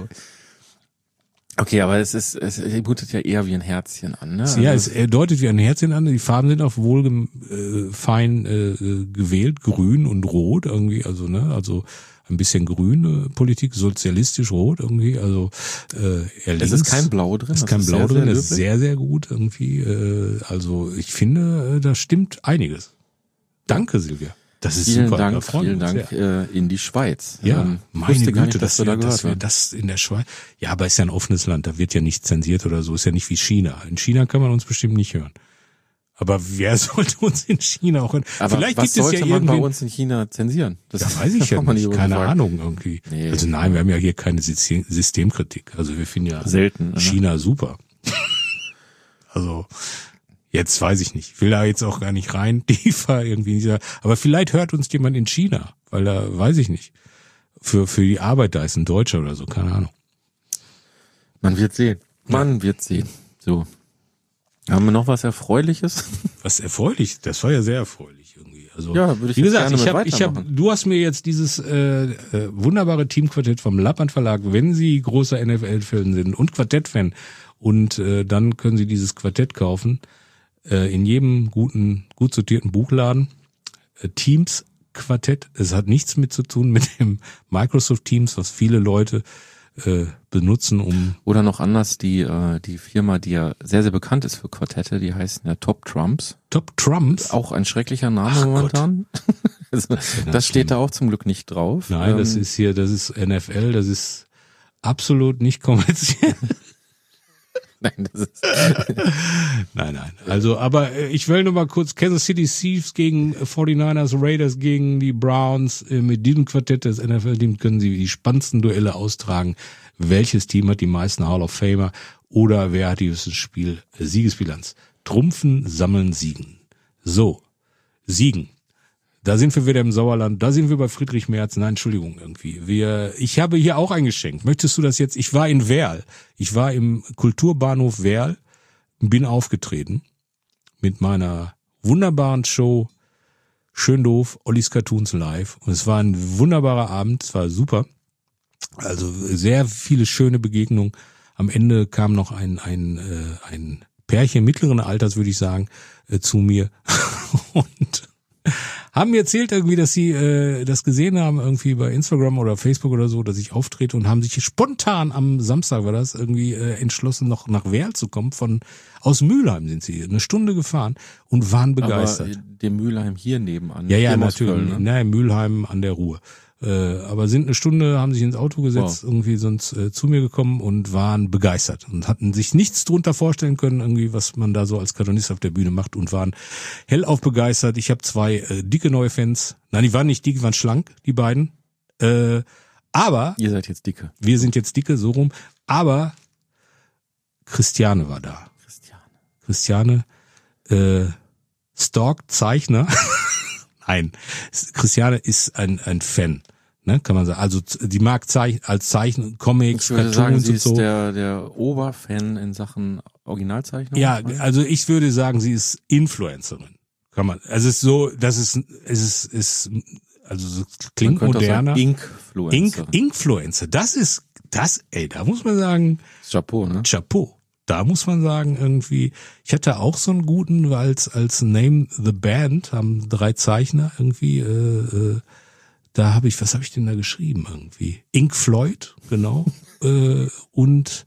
Okay, aber es mutet ja eher wie ein Herzchen an, ne? Ja, es deutet wie ein Herzchen an. Die Farben sind auch wohl fein gewählt, grün und rot irgendwie, also ein bisschen grüne Politik, sozialistisch rot irgendwie, also eher links. Es ist kein Blau drin. Es ist kein Blau drin, das ist sehr, sehr gut irgendwie. Also ich finde, da stimmt einiges. Danke, Silvia. Das ist vielen super. Dank, vielen Dank in die Schweiz. Ja, meine Güte, gar nicht, dass wir das in der Schweiz. Ja, aber ist ja ein offenes Land, da wird ja nicht zensiert oder so, ist ja nicht wie China. In China kann man uns bestimmt nicht hören. Aber wer sollte uns in China auch hören? Aber vielleicht was gibt es ja man bei uns in China zensieren? Das weiß ich ja nicht, keine Ahnung irgendwie. Nee, also nein, wir haben ja hier keine Systemkritik. Also wir finden ja selten China super. Also jetzt weiß ich nicht. Ich will da jetzt auch gar nicht rein, tiefer irgendwie. Aber vielleicht hört uns jemand in China, weil da weiß ich nicht. Für die Arbeit da ist ein Deutscher oder so, keine Ahnung. Man wird sehen. So. Haben wir noch was Erfreuliches? Was erfreulich? Das war ja sehr erfreulich irgendwie. Also, ja, würde ich wie gesagt, gerne du hast mir jetzt dieses wunderbare Teamquartett vom Lappand Verlag, wenn Sie großer NFL-Fan sind und Quartett-Fan, und dann können Sie dieses Quartett kaufen. In jedem gut sortierten Buchladen. Teams Quartett. Es hat nichts mit zu tun mit dem Microsoft Teams, was viele Leute benutzen, oder noch anders, die Firma, die ja sehr, sehr bekannt ist für Quartette, die heißt ja Top Trumps. Top Trumps? Auch ein schrecklicher Name momentan. Also, das steht da auch zum Glück nicht drauf. Nein, das ist NFL, das ist absolut nicht kommerziell. Nein, das ist Nein. Also, aber ich will nur mal kurz Kansas City Chiefs gegen 49ers, Raiders gegen die Browns. Mit diesem Quartett des NFL-Teams können Sie die spannendsten Duelle austragen. Welches Team hat die meisten Hall of Famer oder wer hat die Siegesbilanz? Trumpfen, sammeln, siegen. So, siegen. Da sind wir wieder im Sauerland, da sind wir bei Friedrich Merz. Nein, Entschuldigung, irgendwie. Ich habe hier auch ein Geschenk. Möchtest du das jetzt? Ich war in Werl. Ich war im Kulturbahnhof Werl, bin aufgetreten mit meiner wunderbaren Show Schön doof, Ollis Cartoons live. Und es war ein wunderbarer Abend, es war super. Also sehr viele schöne Begegnungen. Am Ende kam noch ein Pärchen mittleren Alters, würde ich sagen, zu mir und haben mir erzählt irgendwie, dass sie das gesehen haben irgendwie bei Instagram oder Facebook oder so, dass ich auftrete, und haben sich spontan am Samstag, war das, irgendwie entschlossen, noch nach Werl zu kommen. Aus Mülheim sind sie 1 Stunde gefahren und waren begeistert. Aber dem Mülheim hier nebenan. Ja, natürlich. Köln, ne? Mülheim an der Ruhr. Aber sind eine Stunde, haben sich ins Auto gesetzt, irgendwie sonst zu mir gekommen und waren begeistert und hatten sich nichts drunter vorstellen können, irgendwie, was man da so als Cartoonist auf der Bühne macht und waren hellauf begeistert. Ich habe 2 dicke neue Fans. Nein, die waren nicht dick, die waren schlank, die beiden. Aber ihr seid jetzt dicke. Wir sind jetzt dicke, so rum. Aber Christiane war da. Christiane, Stork-Zeichner. Nein, Christiane ist ein Fan, ne, kann man sagen. Also die mag als Zeichen Comics, ich würde Cartoons sagen, sie und so. ist der Oberfan in Sachen Originalzeichnung. Ja, also ich würde sagen, sie ist Influencerin. Kann man. Also es ist so, es ist also so klingt moderner. Inkfluencer. Da muss man sagen, Chapeau, ne? Chapeau. Da muss man sagen, irgendwie, ich hatte auch so einen guten, weil als Name the Band haben 3 Zeichner irgendwie, da habe ich, was habe ich denn da geschrieben irgendwie? Ink Floyd, genau, und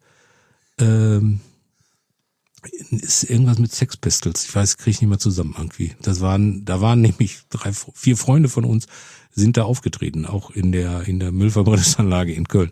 ist irgendwas mit Sex Pistols, ich weiß, kriege ich nicht mehr zusammen irgendwie. Da waren nämlich 4 Freunde von uns, sind da aufgetreten, auch in der Müllverbrennungsanlage in Köln.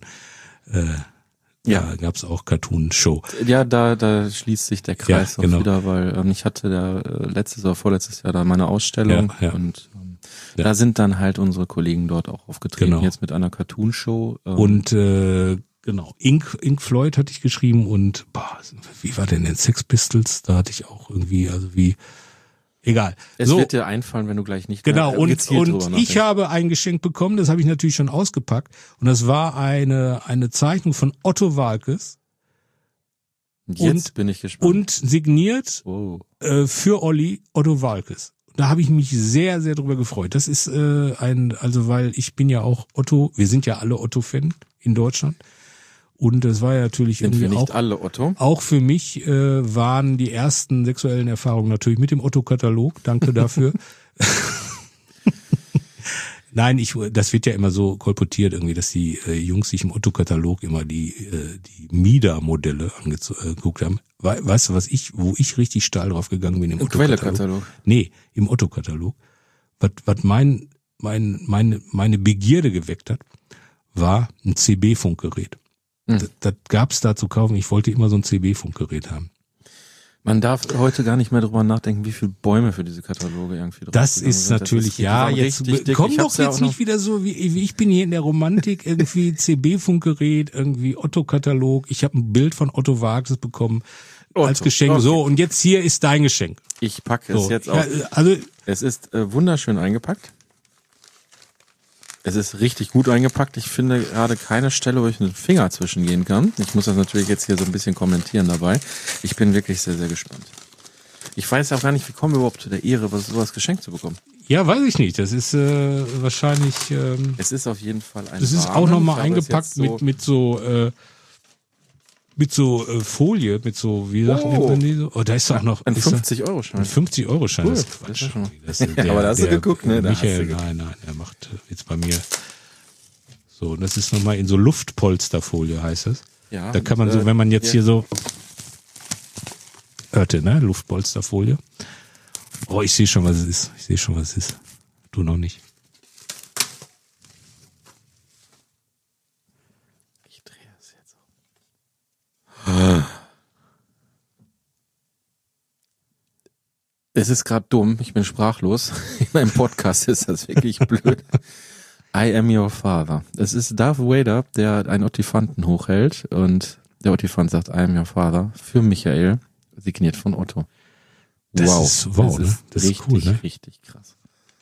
Da gab's auch Cartoon-Show. Ja, da schließt sich der Kreis auch genau. wieder, weil ich hatte letztes oder vorletztes Jahr da meine Ausstellung und da sind dann halt unsere Kollegen dort auch aufgetreten, jetzt mit einer Cartoon-Show. Und genau, Ink Floyd hatte ich geschrieben und wie war denn Sex Pistols? Da hatte ich auch irgendwie, also wie egal. Es wird dir einfallen, wenn du gleich nicht genau und ich habe ein Geschenk bekommen, das habe ich natürlich schon ausgepackt und das war eine Zeichnung von Otto Waalkes. Jetzt bin ich gespannt. Und signiert für Olli Otto Waalkes. Da habe ich mich sehr, sehr drüber gefreut. Das ist weil ich bin ja auch Otto, wir sind ja alle Otto-Fan in Deutschland. Und das war ja natürlich sind irgendwie wir nicht auch, alle Otto? Auch für mich waren die ersten sexuellen Erfahrungen natürlich mit dem Otto-Katalog. Danke dafür. Nein, das wird ja immer so kolportiert irgendwie, dass die Jungs sich im Otto-Katalog immer die Mieder-Modelle angeguckt haben. Weißt du, wo ich richtig steil drauf gegangen bin im Otto-Katalog? Nee, im Otto-Katalog. Was meine Begierde geweckt hat, war ein CB-Funkgerät. Das gab's da zu kaufen. Ich wollte immer so ein CB-Funkgerät haben. Man darf heute gar nicht mehr drüber nachdenken, wie viele Bäume für diese Kataloge irgendwie drauf Das ist sind. natürlich, jetzt komm doch jetzt nicht wieder so, wie ich bin hier in der Romantik, irgendwie CB-Funkgerät, irgendwie Otto-Katalog. Ich habe ein Bild von Otto Waalkes bekommen als Geschenk. Okay. So, und jetzt hier ist dein Geschenk. Ich packe es jetzt auf. Ja, also es ist wunderschön eingepackt. Es ist richtig gut eingepackt. Ich finde gerade keine Stelle, wo ich einen Finger zwischengehen kann. Ich muss das natürlich jetzt hier so ein bisschen kommentieren dabei. Ich bin wirklich sehr, sehr gespannt. Ich weiß auch gar nicht, wie kommen wir überhaupt zu der Ehre, sowas geschenkt zu bekommen. Ja, weiß ich nicht. Das ist wahrscheinlich... es ist auf jeden Fall ein Das ist auch nochmal eingepackt mit so Folie, mit so, wie sagt man die so? Oh, da ist doch noch ein 50-Euro-Schein. Ein 50-Euro-Schein. Cool. Das ist Quatsch. Aber da hast du geguckt, ne? Michael, nein, er macht jetzt bei mir so, das ist nochmal in so Luftpolsterfolie, heißt es. Ja. Da kann man so, wenn man jetzt hier so hörte, ne? Luftpolsterfolie. Oh, ich sehe schon, was es ist. Du noch nicht. Es ist gerade dumm, ich bin sprachlos. In meinem Podcast ist das wirklich blöd. I am your father. Es ist Darth Vader, der einen Ottifanten hochhält und der Ottifant sagt I am your father für Michael, signiert von Otto. Das ist richtig, cool, ne? Richtig krass.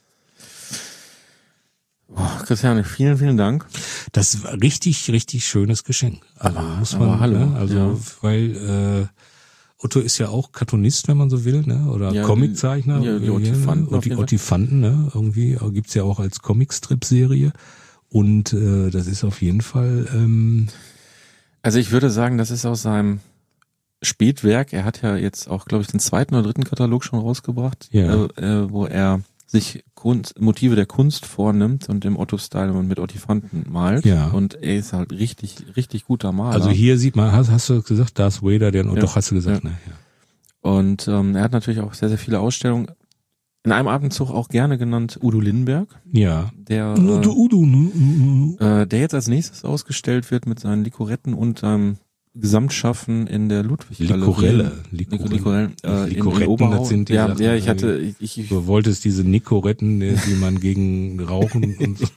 Oh, Christiane, vielen, vielen Dank. Das war richtig, richtig schönes Geschenk. Also muss man, hallo. Ne? Also ja. Weil Otto ist ja auch Cartoonist, wenn man so will, ne? Oder ja, Comiczeichner. Die Ottifanten. Und die Ottifanten, ne? Irgendwie gibt's ja auch als Comicstrip-Serie. Und das ist auf jeden Fall. Also ich würde sagen, das ist aus seinem Spätwerk. Er hat ja jetzt auch, glaube ich, den 2. oder 3. Katalog schon rausgebracht, wo er sich Motive der Kunst vornimmt und im Otto-Style und mit Ottifanten malt. Ja. Und er ist halt richtig, richtig guter Maler. Also hier sieht man, hast du gesagt, Darth Vader, doch hast du gesagt, ne? Ja. Und er hat natürlich auch sehr, sehr viele Ausstellungen. in einem Atemzug auch gerne genannt Udo Lindenberg, Ja. der Udo. der jetzt als nächstes ausgestellt wird mit seinen Likoretten und seinem Gesamtschaffen in der Ludwig-Galerie. Likorellen, in Oberhausen. das sind die ja, Sachen, ja, ich Du wolltest diese Nikoretten, die man gegen Rauchen und so.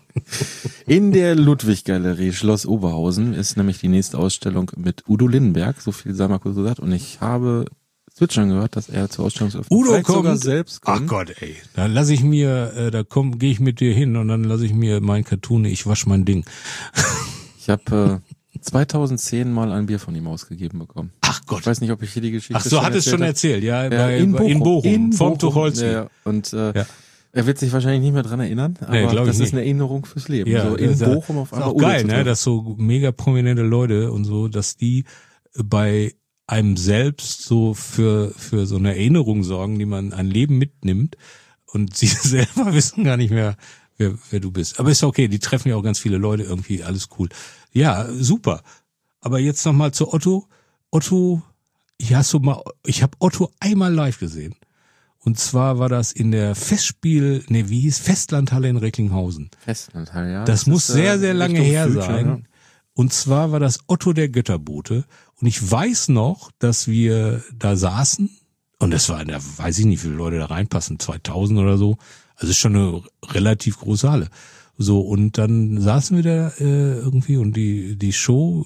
in der Ludwig-Galerie Schloss Oberhausen ist nämlich die nächste Ausstellung mit Udo Lindenberg, so viel sei mal kurz gesagt, und ich habe zwitschern gehört, dass er zur Ausstellungseröffnung Udo kommt. sogar selbst kommt. Ach Gott, ey. Dann lass ich mir, gehe ich mit dir hin und dann lasse ich mir mein Cartoon, ich wasch mein Ding. Ich habe 2010 mal ein Bier von ihm ausgegeben bekommen. Ach Gott. Ich weiß nicht, ob ich hier die Geschichte Ach so, hat es schon habe. erzählt, ja, In Bochum. vom Tucholsky. Ja, und Ja. er wird sich wahrscheinlich nicht mehr dran erinnern, aber Nee, glaub ich das ist nicht. eine Erinnerung fürs Leben. Ja, so in das ist Bochum auf ist einmal auch Udo geil, zu ne, treffen. dass so mega prominente Leute und so, dass die bei einem selbst so für so eine Erinnerung sorgen, die man ein Leben mitnimmt und sie selber wissen gar nicht mehr, wer du bist. Aber ist okay, die treffen ja auch ganz viele Leute irgendwie, alles cool. Ja, super. Aber jetzt nochmal zu Otto. Otto, ich habe Otto einmal live gesehen. Und zwar war das in der Festlandhalle in Recklinghausen. Festlandhalle, ja. Das muss ist, sehr, sehr lange Richtung her Füße, sein. ja. Und zwar war das Otto der Götterbote. Und ich weiß noch, dass wir da saßen. Und das war, da weiß ich nicht, wie viele Leute da reinpassen, 2000 oder so. Also ist schon eine relativ große Halle. So, und dann saßen wir da irgendwie und die Show,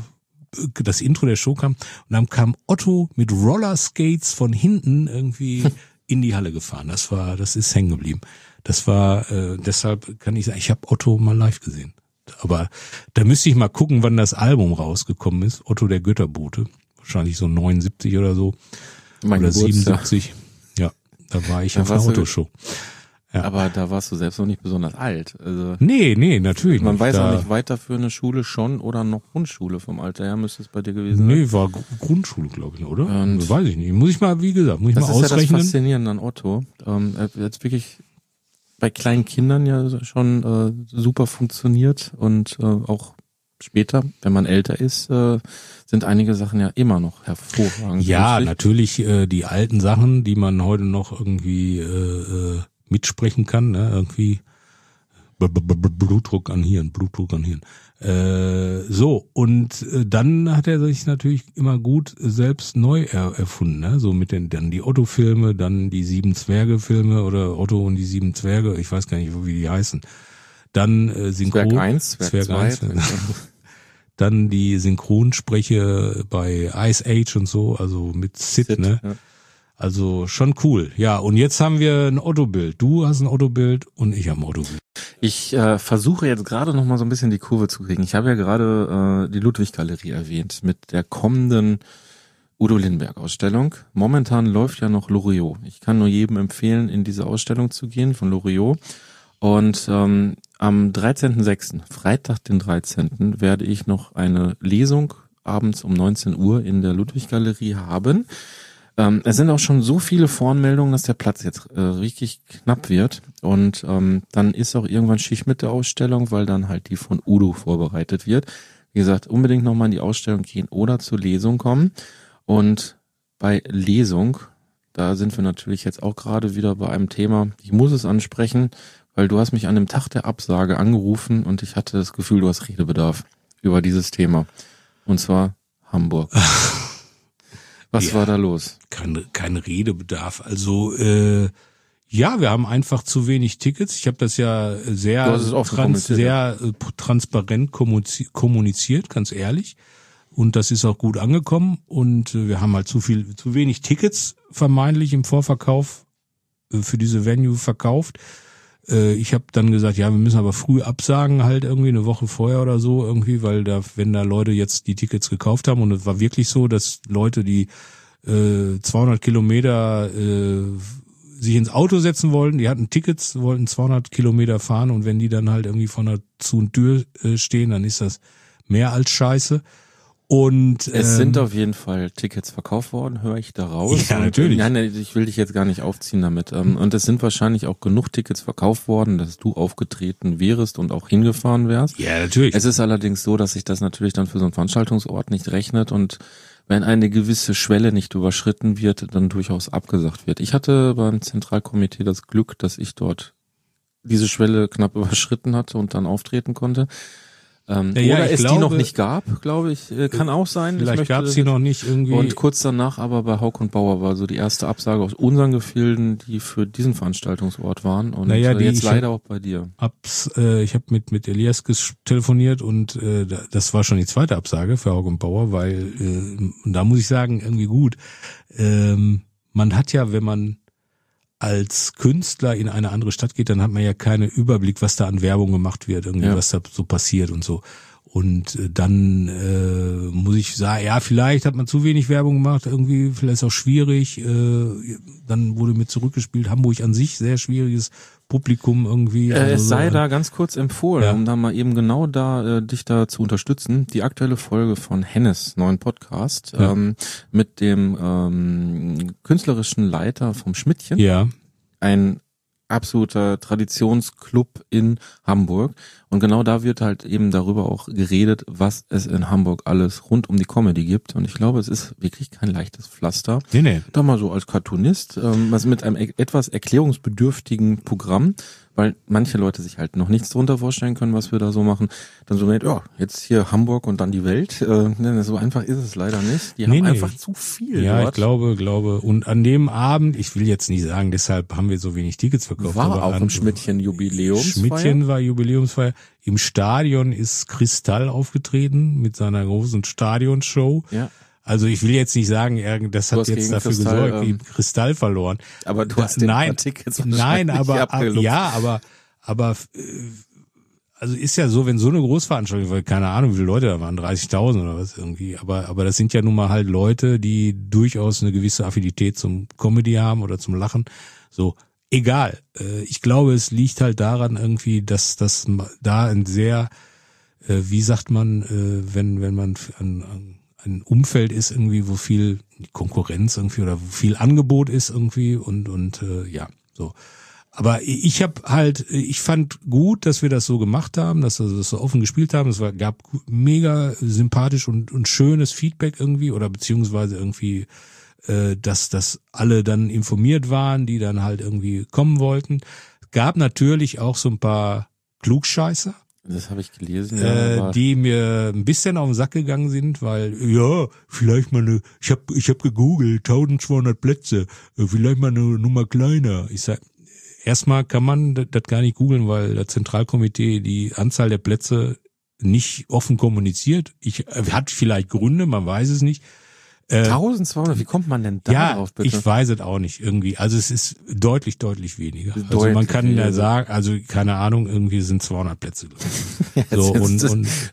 das Intro der Show kam. Und dann kam Otto mit Rollerskates von hinten irgendwie in die Halle gefahren. Das ist hängen geblieben. Das war, deshalb kann ich sagen, ich habe Otto mal live gesehen. Aber da müsste ich mal gucken, wann das Album rausgekommen ist. Otto der Götterbote. Wahrscheinlich so 79 oder so. Mein oder Geburtstag. 77. Ja, da war ich Da auf einer warst du- Autoshow. Ja. Aber da warst du selbst noch nicht besonders alt. Also Nee, natürlich man nicht. weiß da, auch nicht, weiter für eine Schule schon oder noch Grundschule vom Alter her müsste es bei dir gewesen sein. Nee, war Grundschule, glaube ich, oder? Und- Weiß ich nicht. Muss ich mal, wie gesagt, Das mal ist ja das ausrechnen. Faszinierende an Otto. Er hat jetzt wirklich bei kleinen Kindern ja schon super funktioniert und auch später, wenn man älter ist, sind einige Sachen ja immer noch hervorragend. Ja, lustig. natürlich die alten Sachen, die man heute noch irgendwie mitsprechen kann, ne? Irgendwie Blutdruck an Hirn. So, und dann hat er sich natürlich immer gut selbst neu erfunden, ne? So mit dann die Otto-Filme, dann die 7 Zwerge-Filme oder Otto und die 7 Zwerge, ich weiß gar nicht, wie die heißen. Dann Synchron. Zwerg 1, Zwerg 2. 1, dann die Synchronspreche bei Ice Age und so, also mit Sid, ne? Ja. Also schon cool. Ja, und jetzt haben wir ein Otto-Bild. Du hast ein Otto-Bild und ich habe ein Otto-Bild. Ich versuche jetzt gerade noch mal so ein bisschen die Kurve zu kriegen. Ich habe ja gerade die Ludwig-Galerie erwähnt mit der kommenden Udo Lindenberg-Ausstellung. Momentan läuft ja noch Loriot. Ich kann nur jedem empfehlen, in diese Ausstellung zu gehen von Loriot. Und am 13.06., Freitag den 13., werde ich noch eine Lesung abends um 19 Uhr in der Ludwig-Galerie haben. Es sind auch schon so viele Voranmeldungen, dass der Platz jetzt richtig knapp wird. Und dann ist auch irgendwann Schicht mit der Ausstellung, weil dann halt die von Udo vorbereitet wird. Wie gesagt, unbedingt nochmal in die Ausstellung gehen oder zur Lesung kommen. Und bei Lesung, da sind wir natürlich jetzt auch gerade wieder bei einem Thema. Ich muss es ansprechen, weil du hast mich an dem Tag der Absage angerufen und ich hatte das Gefühl, du hast Redebedarf über dieses Thema. Und zwar Hamburg. Was Ja. war da los? Kein Redebedarf. Also ja, wir haben einfach zu wenig Tickets. Ich habe das ja sehr, Du hast es offen kommuniziert, sehr transparent kommuniziert, ganz ehrlich. Und das ist auch gut angekommen. Und wir haben halt zu wenig Tickets vermeintlich im Vorverkauf für diese Venue verkauft. Ich habe dann gesagt, ja, wir müssen aber früh absagen, halt irgendwie eine Woche vorher oder so irgendwie, weil wenn da Leute jetzt die Tickets gekauft haben, und es war wirklich so, dass Leute, die 200 Kilometer sich ins Auto setzen wollten, die hatten Tickets, wollten 200 Kilometer fahren, und wenn die dann halt irgendwie vor einer Zu- und Tür stehen, dann ist das mehr als scheiße. Und Es sind auf jeden Fall Tickets verkauft worden, höre ich da raus. Ja, Und, natürlich. Nein, ich will dich jetzt gar nicht aufziehen damit. Und es sind wahrscheinlich auch genug Tickets verkauft worden, dass du aufgetreten wärst und auch hingefahren wärst. ja, natürlich. Es ist allerdings so, dass sich das natürlich dann für so einen Veranstaltungsort nicht rechnet, und wenn eine gewisse Schwelle nicht überschritten wird, dann durchaus abgesagt wird. Ich hatte beim Zentralkomitee das Glück, dass ich dort diese Schwelle knapp überschritten hatte und dann auftreten konnte. Oder es die noch nicht gab, glaube ich, kann auch sein. Vielleicht gab es die noch nicht irgendwie. Und kurz danach aber bei Haug und Bauer war so die erste Absage aus unseren Gefilden, die für diesen Veranstaltungsort waren. Und jetzt leider auch bei dir. Ich habe mit Elias telefoniert und das war schon die zweite Absage für Haug und Bauer, weil da muss ich sagen, irgendwie gut. Man hat ja, wenn man als Künstler in eine andere Stadt geht, dann hat man ja keinen Überblick, was da an Werbung gemacht wird, irgendwie was da so passiert und so. Und dann muss ich sagen, ja, vielleicht hat man zu wenig Werbung gemacht, irgendwie, vielleicht ist auch schwierig. Dann wurde mir zurückgespielt, Hamburg an sich, sehr schwieriges Publikum irgendwie. Es sei da ganz kurz empfohlen, um da mal eben genau dich da zu unterstützen. Die aktuelle Folge von Hennes neuen Podcast mit dem künstlerischen Leiter vom Schmidtchen. Ja. Ein absoluter Traditionsclub in Hamburg. Und genau da wird halt eben darüber auch geredet, was es in Hamburg alles rund um die Comedy gibt. Und ich glaube, es ist wirklich kein leichtes Pflaster. Nee. Da mal so als Cartoonist, was mit einem etwas erklärungsbedürftigen Programm, weil manche Leute sich halt noch nichts drunter vorstellen können, was wir da so machen. Dann so, jetzt hier Hamburg und dann die Welt. So einfach ist es leider nicht. Die haben einfach zu viel Ja, dort. Ich glaube. Und an dem Abend, ich will jetzt nicht sagen, deshalb haben wir so wenig Tickets verkauft. War auch ein Schmidtchen Jubiläumsfeier. Schmidtchen war Jubiläumsfeier. Im Stadion ist Kristall aufgetreten mit seiner großen Stadionshow. Ja. Also ich will jetzt nicht sagen, das hat jetzt dafür gesorgt, Kristall verloren. Aber du hast den Tickets aber also ist ja so, wenn so eine Großveranstaltung, weil keine Ahnung, wie viele Leute da waren, 30.000 oder was irgendwie, aber das sind ja nun mal halt Leute, die durchaus eine gewisse Affinität zum Comedy haben oder zum Lachen, so. Egal. Ich glaube, es liegt halt daran irgendwie, dass das da ein sehr, wie sagt man, wenn man ein Umfeld ist irgendwie, wo viel Konkurrenz irgendwie oder wo viel Angebot ist irgendwie und so. Aber ich fand gut, dass wir das so gemacht haben, dass wir das so offen gespielt haben. Es gab mega sympathisch und schönes Feedback irgendwie oder beziehungsweise irgendwie dass alle dann informiert waren, die dann halt irgendwie kommen wollten. Es gab natürlich auch so ein paar Klugscheißer. Das habe ich gelesen. Die mir ein bisschen auf den Sack gegangen sind, weil, vielleicht mal ich hab gegoogelt, 1200 Plätze, vielleicht mal eine Nummer kleiner. Ich sag, erstmal kann man das gar nicht googeln, weil das Zentralkomitee die Anzahl der Plätze nicht offen kommuniziert. Hat vielleicht Gründe, man weiß es nicht. 1200, wie kommt man denn da drauf, bitte? Ich weiß es auch nicht irgendwie. Also es ist deutlich weniger. Also man kann ja sagen, also keine Ahnung, irgendwie sind 200 Plätze. So und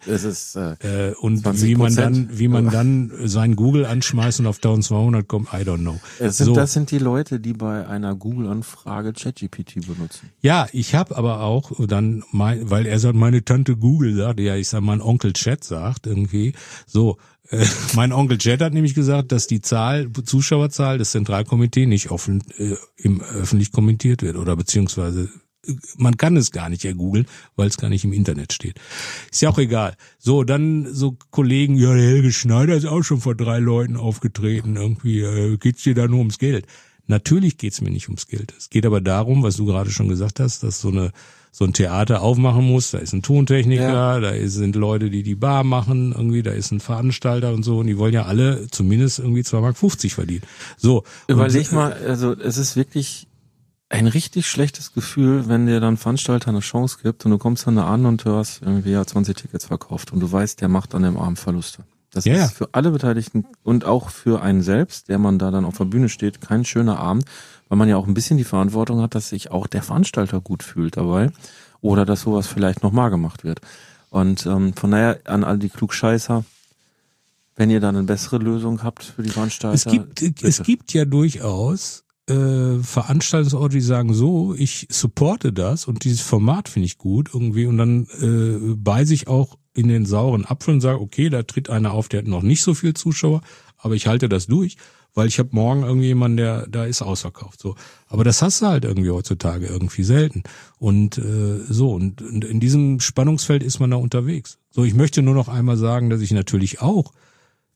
wie man dann sein Google anschmeißt und auf 1200 kommt, I don't know. Das sind die Leute, die bei einer Google-Anfrage ChatGPT benutzen. Ja, ich habe aber auch dann weil er sagt, meine Tante Google sagt, ich sag, mein Onkel Chat sagt irgendwie so. Mein Onkel Jet hat nämlich gesagt, dass die Zuschauerzahl des Zentralkomitees nicht öffentlich kommentiert wird oder beziehungsweise man kann es gar nicht ergoogeln, weil es gar nicht im Internet steht. Ist ja auch egal. So, dann so Kollegen, der Helge Schneider ist auch schon vor 3 Leuten aufgetreten. Irgendwie geht's dir da nur ums Geld. Natürlich geht's mir nicht ums Geld. Es geht aber darum, was du gerade schon gesagt hast, dass so ein Theater aufmachen muss, da ist ein Tontechniker, da sind Leute, die Bar machen, irgendwie, da ist ein Veranstalter und so, und die wollen ja alle zumindest irgendwie 2,50 Mark verdienen. So. Überleg mal, also es ist wirklich ein richtig schlechtes Gefühl, wenn dir dann Veranstalter eine Chance gibt und du kommst dann da an und hörst irgendwie 20 Tickets verkauft und du weißt, der macht an dem Abend Verluste. Das ist für alle Beteiligten und auch für einen selbst, der man da dann auf der Bühne steht, kein schöner Abend, weil man ja auch ein bisschen die Verantwortung hat, dass sich auch der Veranstalter gut fühlt dabei oder dass sowas vielleicht nochmal gemacht wird. Und von daher an all die Klugscheißer, wenn ihr dann eine bessere Lösung habt für die Veranstalter. Es gibt ja durchaus Veranstaltungsorte, die sagen so, ich supporte das und dieses Format finde ich gut irgendwie und dann beiße ich auch in den sauren Apfel und sage, okay, da tritt einer auf, der hat noch nicht so viel Zuschauer, aber ich halte das durch, weil ich habe morgen irgendwie jemanden, der da ist ausverkauft. So, aber das hast du halt irgendwie heutzutage irgendwie selten. Und und in diesem Spannungsfeld ist man da unterwegs. So, ich möchte nur noch einmal sagen, dass ich natürlich auch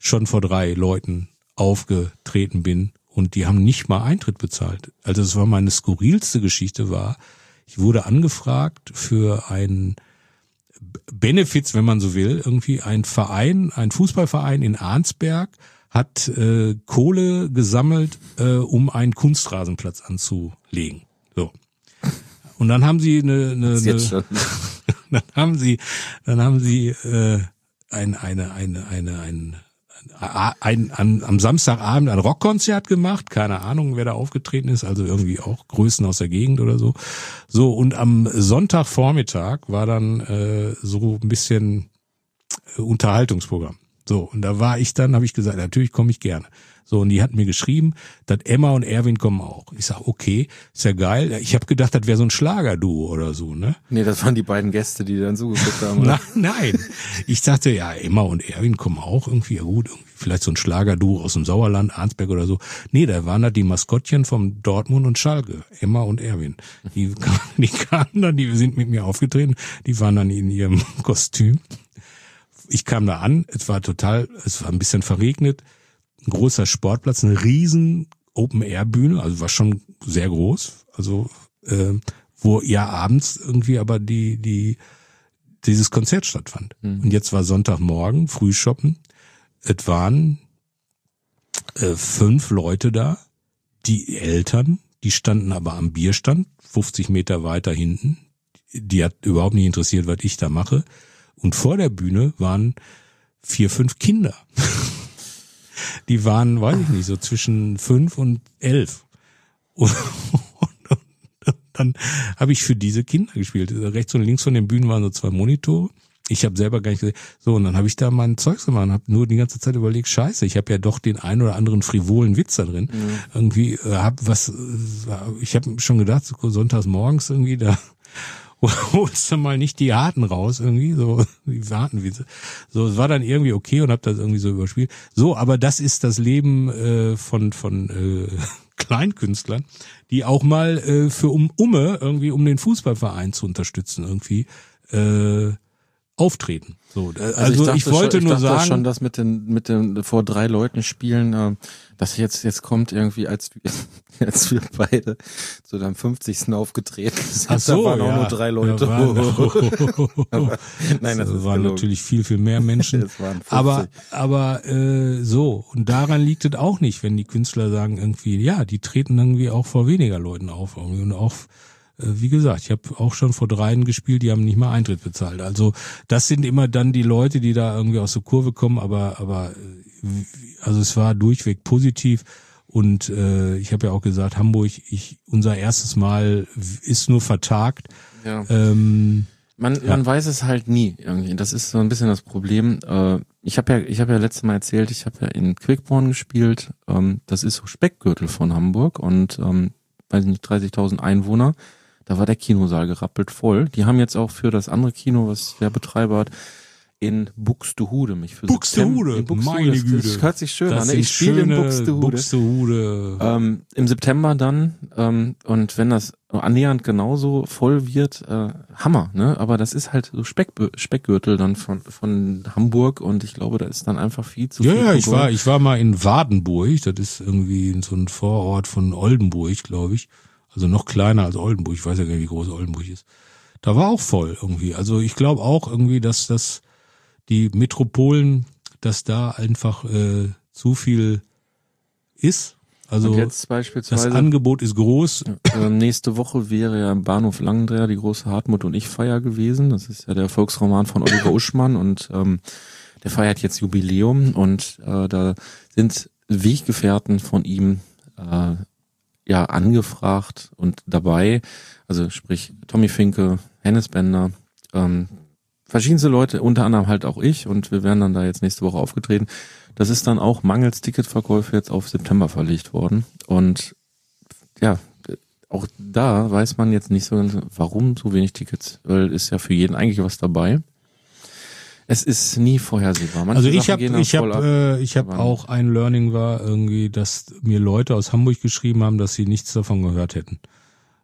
schon vor 3 Leuten aufgetreten bin und die haben nicht mal Eintritt bezahlt. Also es war meine skurrilste Geschichte war, ich wurde angefragt für ein Benefits, wenn man so will, irgendwie ein Fußballverein in Arnsberg hat Kohle gesammelt, um einen Kunstrasenplatz anzulegen. So. Und dann haben sie am Samstagabend ein Rockkonzert gemacht, keine Ahnung, wer da aufgetreten ist, also irgendwie auch Größen aus der Gegend oder so. So, und am Sonntagvormittag war dann so ein bisschen Unterhaltungsprogramm. So, und da habe ich gesagt, natürlich komme ich gerne. So, und die hat mir geschrieben, dass Emma und Erwin kommen auch. Ich sag, okay, ist ja geil. Ich habe gedacht, das wäre so ein Schlagerduo oder so, ne? Nee, das waren die beiden Gäste, die dann zugeguckt haben. Oder? Nein. Ich dachte, ja, Emma und Erwin kommen auch irgendwie, ja gut, irgendwie vielleicht so ein Schlagerduo aus dem Sauerland, Arnsberg oder so. Nee, da waren da die Maskottchen vom Dortmund und Schalke, Emma und Erwin. Die kamen dann, die sind mit mir aufgetreten, die waren dann in ihrem Kostüm. Ich kam da an, es war ein bisschen verregnet, ein großer Sportplatz, eine riesen Open-Air-Bühne, also war schon sehr groß, also wo ja abends irgendwie aber dieses Konzert stattfand. Und jetzt war Sonntagmorgen, Frühshoppen, es waren 5 Leute da, die Eltern, die standen aber am Bierstand, 50 Meter weiter hinten, die hat überhaupt nicht interessiert, was ich da mache. Und vor der Bühne waren 4, 5 Kinder. Die waren, weiß ich nicht, so zwischen 5 und 11. Und dann habe ich für diese Kinder gespielt. Rechts und links von den Bühnen waren so 2 Monitore. Ich habe selber gar nicht gesehen. So, und dann habe ich da mein Zeugs gemacht und habe nur die ganze Zeit überlegt, scheiße, ich habe ja doch den einen oder anderen frivolen Witz da drin. Irgendwie ich habe schon gedacht, so sonntags morgens irgendwie da holst du mal nicht die Harten raus, irgendwie, so, die Hartenwitze. So, es war dann irgendwie okay und hab das irgendwie so überspielt. So, aber das ist das Leben von Kleinkünstlern, die auch mal irgendwie, um den Fußballverein zu unterstützen, irgendwie, auftreten. So, also ich wollte nur sagen, das schon, dass mit den vor 3 Leuten spielen, dass jetzt kommt irgendwie, als wir beide zu deinem 50. aufgetreten sind. Ach so, da waren ja, auch nur 3 Leute. Nein, das waren natürlich viel mehr Menschen. Das waren 50. Aber so, und daran liegt es auch nicht, wenn die Künstler sagen irgendwie, ja, die treten irgendwie auch vor weniger Leuten auf irgendwie. Und auch, wie gesagt, ich habe auch schon vor 3 gespielt, die haben nicht mal Eintritt bezahlt. Also das sind immer dann die Leute, die da irgendwie aus der Kurve kommen, aber also es war durchweg positiv. Und ich habe ja auch gesagt, Hamburg, unser erstes Mal ist nur vertagt. Ja. Man weiß es halt nie irgendwie. Das ist so ein bisschen das Problem. Ich habe ja letztes Mal erzählt, ich habe ja in Quickborn gespielt. Das ist so Speckgürtel von Hamburg und weiß nicht, 30.000 Einwohner. Da war der Kinosaal gerappelt voll. Die haben jetzt auch für das andere Kino, was der Betreiber hat, in Buxtehude mich für Buxtehude, meine Güte. Das hört sich schön an. Ich spiele in Buxtehude. Im September dann. Und wenn das annähernd genauso voll wird, Hammer, ne? Aber das ist halt so Speckgürtel dann von Hamburg und ich glaube, da ist dann einfach viel zu viel. Ja, ich war mal in Wadenburg. Das ist irgendwie so ein Vorort von Oldenburg, glaube ich. Also noch kleiner als Oldenburg. Ich weiß ja gar nicht, wie groß Oldenburg ist. Da war auch voll irgendwie. Also ich glaube auch irgendwie, dass das die Metropolen, dass da einfach zu viel ist. Also und jetzt beispielsweise, das Angebot ist groß. Nächste Woche wäre ja im Bahnhof Langendreher die große Hartmut und ich Feier gewesen. Das ist ja der Volksroman von Oliver Uschmann und der feiert jetzt Jubiläum und da sind Weggefährten von ihm ja angefragt und dabei, also sprich Tommy Finke, Hennes Bender, verschiedenste Leute, unter anderem halt auch ich und wir werden dann da jetzt nächste Woche aufgetreten. Das ist dann auch mangels Ticketverkäufe jetzt auf September verlegt worden und ja, auch da weiß man jetzt nicht so ganz, warum so wenig Tickets, weil ist ja für jeden eigentlich was dabei. Es ist nie vorhersehbar. Also ich habe auch ein Learning war irgendwie, dass mir Leute aus Hamburg geschrieben haben, dass sie nichts davon gehört hätten.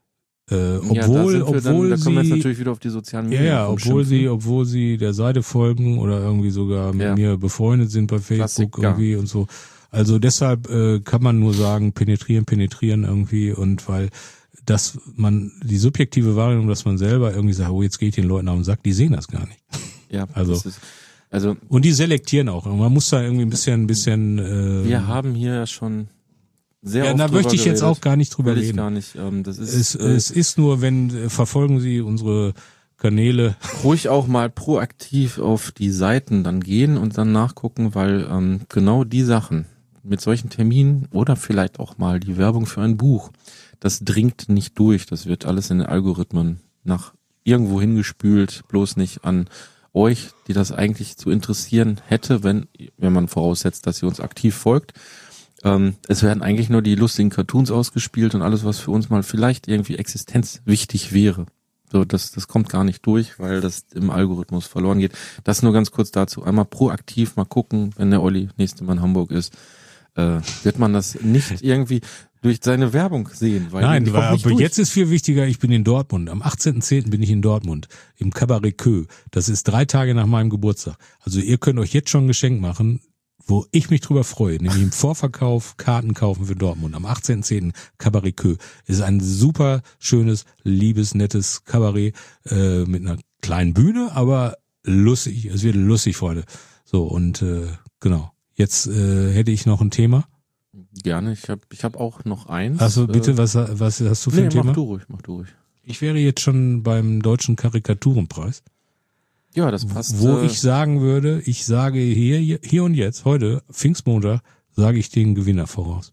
Obwohl da kommen wir jetzt sie, natürlich wieder auf die sozialen Medien. ja, obwohl sie der Seite folgen oder irgendwie sogar mit mir befreundet sind bei Facebook irgendwie und so. Also deshalb kann man nur sagen, penetrieren irgendwie, und weil die subjektive Wahrnehmung, dass man selber irgendwie sagt, oh, jetzt geht den Leuten auf den Sack, die sehen das gar nicht. Ja, also und die selektieren auch. Man muss da irgendwie ein bisschen wir haben hier schon sehr oft da möchte ich jetzt auch gar nicht drüber reden. Gar nicht. Es ist nur, wenn verfolgen Sie unsere Kanäle. Ruhig auch mal proaktiv auf die Seiten dann gehen und dann nachgucken, weil genau die Sachen mit solchen Terminen oder vielleicht auch mal die Werbung für ein Buch, das dringt nicht durch. Das wird alles in den Algorithmen nach irgendwo hingespült, bloß nicht an euch, die das eigentlich zu interessieren hätte, wenn man voraussetzt, dass ihr uns aktiv folgt. Es werden eigentlich nur die lustigen Cartoons ausgespielt und alles, was für uns mal vielleicht irgendwie existenzwichtig wäre. So, das kommt gar nicht durch, weil das im Algorithmus verloren geht. Das nur ganz kurz dazu. Einmal proaktiv mal gucken, wenn der Olli nächste Mal in Hamburg ist, wird man das nicht irgendwie durch seine Werbung sehen. Weil nein, aber jetzt ist viel wichtiger, ich bin in Dortmund. Am 18.10. bin ich in Dortmund, im Cabaret Queue. Das ist 3 Tage nach meinem Geburtstag. Also ihr könnt euch jetzt schon ein Geschenk machen, wo ich mich drüber freue, nämlich im Vorverkauf Karten kaufen für Dortmund. Am 18.10. Cabaret Queue. Ist ein super schönes, liebes, nettes Kabarett mit einer kleinen Bühne, aber lustig. Es wird lustig, Freunde. So, und genau. Jetzt hätte ich noch ein Thema. Gerne, ich hab auch noch eins. Also bitte, was hast du für ein Thema? Mach du ruhig. Ich wäre jetzt schon beim Deutschen Karikaturenpreis. Ja, das passt. Wo ich sagen würde, ich sage hier und jetzt, heute, Pfingstmontag, sage ich den Gewinner voraus.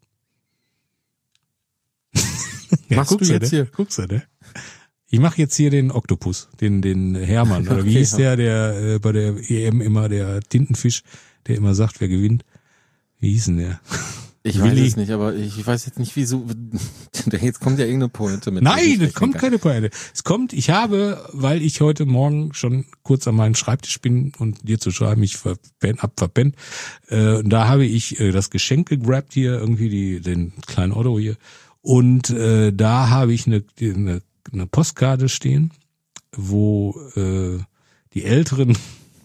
Ja, machst du jetzt hier? Guckst du, ne? Ich mache jetzt hier den Oktopus, den Hermann, oder wie hieß der bei der EM immer, der Tintenfisch, der immer sagt, wer gewinnt. Wie hieß denn der? Ich weiß es nicht, aber ich weiß jetzt nicht, wieso. Jetzt kommt ja irgendeine Pointe mit. Nein, es kommt keine Pointe. Weil ich heute Morgen schon kurz an meinem Schreibtisch bin und dir zu schreiben, ich hab verpennt. Da habe ich das Geschenk gegrabt hier, irgendwie den kleinen Otto hier. Und da habe ich eine Postkarte stehen, wo die älteren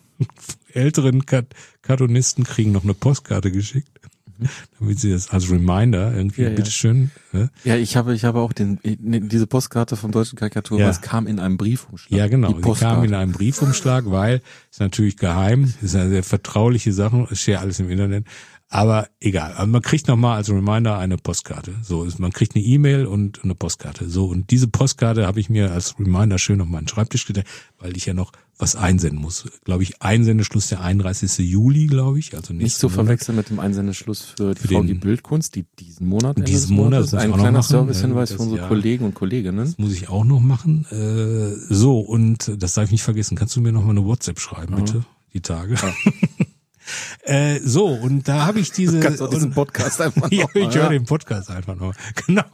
Cartoonisten kriegen noch eine Postkarte geschickt. Damit sie das als Reminder irgendwie, bitteschön. Ja, ich habe auch diese Postkarte vom Deutschen Karikaturpreis kam in einem Briefumschlag. Ja, genau. Die kam in einem Briefumschlag, weil ist natürlich geheim, ist eine sehr vertrauliche Sache, ist ja alles im Internet. Aber egal. Aber man kriegt nochmal als Reminder eine Postkarte. So, man kriegt eine E-Mail und eine Postkarte. So, und diese Postkarte habe ich mir als Reminder schön auf meinen Schreibtisch gestellt, weil ich ja noch was einsenden muss. Glaube ich, Einsendeschluss der 31. Juli, glaube ich. Also nicht zu verwechseln mit dem Einsendeschluss für die VG Bildkunst, die diesen Monat. Das ist ein kleiner Servicehinweis für unsere Kollegen und Kolleginnen. Das muss ich auch noch machen. So, und das darf ich nicht vergessen. Kannst du mir noch mal eine WhatsApp schreiben, bitte? Die Tage. Ja. So, und da habe ich diese... Du kannst auch diesen Podcast einfach noch ja, ich höre den Podcast einfach noch. Genau.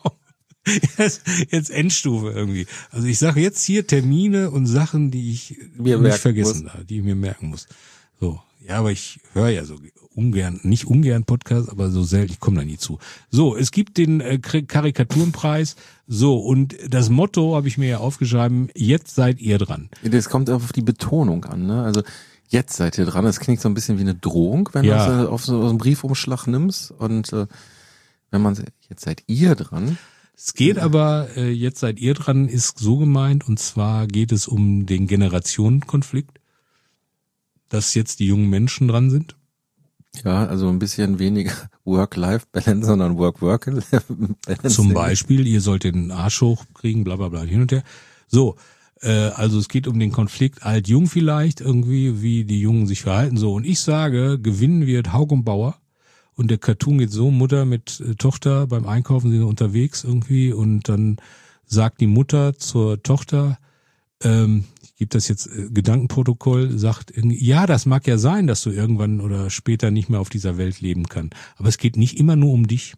Jetzt Endstufe irgendwie. Also ich sage jetzt hier Termine und Sachen, die ich nicht vergessen habe, die ich mir merken muss. So, ja, aber ich höre ja so nicht ungern Podcast, aber so selten, ich komme da nie zu. So, es gibt den Karikaturenpreis. So, und das Motto habe ich mir ja aufgeschrieben, jetzt seid ihr dran. Das kommt auf die Betonung an, ne? Also jetzt seid ihr dran. Das klingt so ein bisschen wie eine Drohung, wenn du es auf so einen Briefumschlag nimmst. Und wenn man jetzt seid ihr dran. Es geht aber, jetzt seid ihr dran, ist so gemeint. Und zwar geht es um den Generationenkonflikt, dass jetzt die jungen Menschen dran sind. Ja, also ein bisschen weniger Work-Life-Balance, sondern Work-Work-Balance. Zum Beispiel, ihr sollt den Arsch hochkriegen, bla bla bla, hin und her. So, also es geht um den Konflikt alt-jung vielleicht, irgendwie, wie die Jungen sich verhalten. So, und ich sage, gewinnen wird Haug und Bauer. Und der Cartoon geht so, Mutter mit Tochter beim Einkaufen sind unterwegs irgendwie. Und dann sagt die Mutter zur Tochter, ich gebe das jetzt Gedankenprotokoll, sagt, ja, das mag ja sein, dass du irgendwann oder später nicht mehr auf dieser Welt leben kannst. Aber es geht nicht immer nur um dich.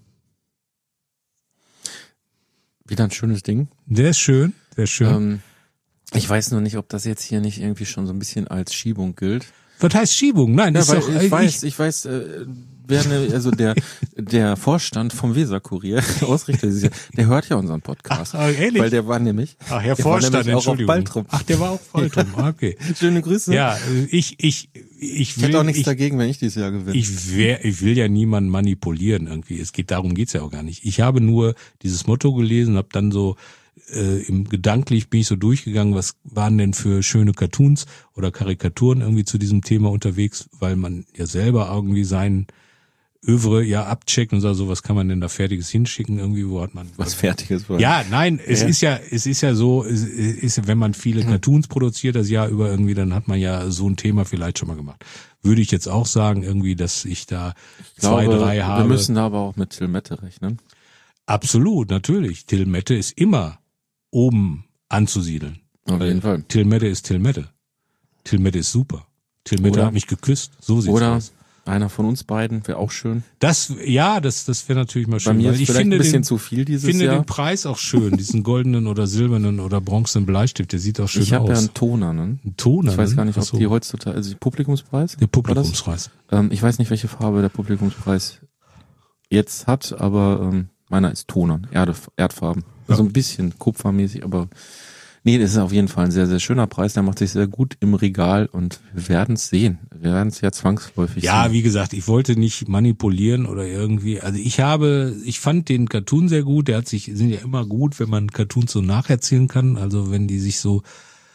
Wieder ein schönes Ding. Der ist schön, sehr schön. Ich weiß nur nicht, ob das jetzt hier nicht irgendwie schon so ein bisschen als Schiebung gilt. Was heißt Schiebung? Nein, ja, ist doch, ich weiß, also der Vorstand vom Weser-Kurier, Ausrichter, der hört ja unseren Podcast. Ach, ehrlich? Weil der war nämlich, Ach, Herr Vorstand, auch auf Entschuldigung. Baltrum. Ach, der war auf Baltrum, okay. Schöne Grüße. Ja, ich hätte auch nichts dagegen, wenn ich dieses Jahr gewinne. Ich will ja niemanden manipulieren irgendwie. Darum geht's ja auch gar nicht. Ich habe nur dieses Motto gelesen, habe dann so gedanklich bin ich so durchgegangen, was waren denn für schöne Cartoons oder Karikaturen irgendwie zu diesem Thema unterwegs, weil man ja selber irgendwie sein Övre ja abcheckt und sagt, so was kann man denn da Fertiges hinschicken irgendwie, wo hat man was Fertiges? Ja, nein, es ist ja so, wenn man viele Cartoons produziert das Jahr über irgendwie, dann hat man ja so ein Thema vielleicht schon mal gemacht. Würde ich jetzt auch sagen irgendwie, dass ich da zwei, drei habe. Wir müssen da aber auch mit Till Mette rechnen. Absolut, natürlich. Till Mette ist immer oben anzusiedeln. Auf jeden Fall. Till Mette ist Till Mette. Till Mette ist super. Till Mette hat mich geküsst. So sieht's aus. Oder einer von uns beiden wäre auch schön. Das wäre natürlich mal schön. Bei mir weil ist ich vielleicht finde ein bisschen zu viel dieses Jahr. Ich finde den Preis auch schön, diesen goldenen oder silbernen oder bronzenen Bleistift, der sieht auch schön aus. Ich habe ja einen Toner, ne? Ein Toner? Ich weiß gar nicht, ob die heutzutage, also Publikumspreis? Der Publikumspreis. Ich weiß nicht, welche Farbe der Publikumspreis jetzt hat, aber meiner ist Toner, Erdfarben. Also ein bisschen kupfermäßig, aber nee, das ist auf jeden Fall ein sehr, sehr schöner Preis. Der macht sich sehr gut im Regal und wir werden es sehen. Wir werden es ja zwangsläufig sehen. Ja, wie gesagt, ich wollte nicht manipulieren oder irgendwie. Also ich fand den Cartoon sehr gut. Sind ja immer gut, wenn man Cartoons so nacherzählen kann. Also wenn die sich so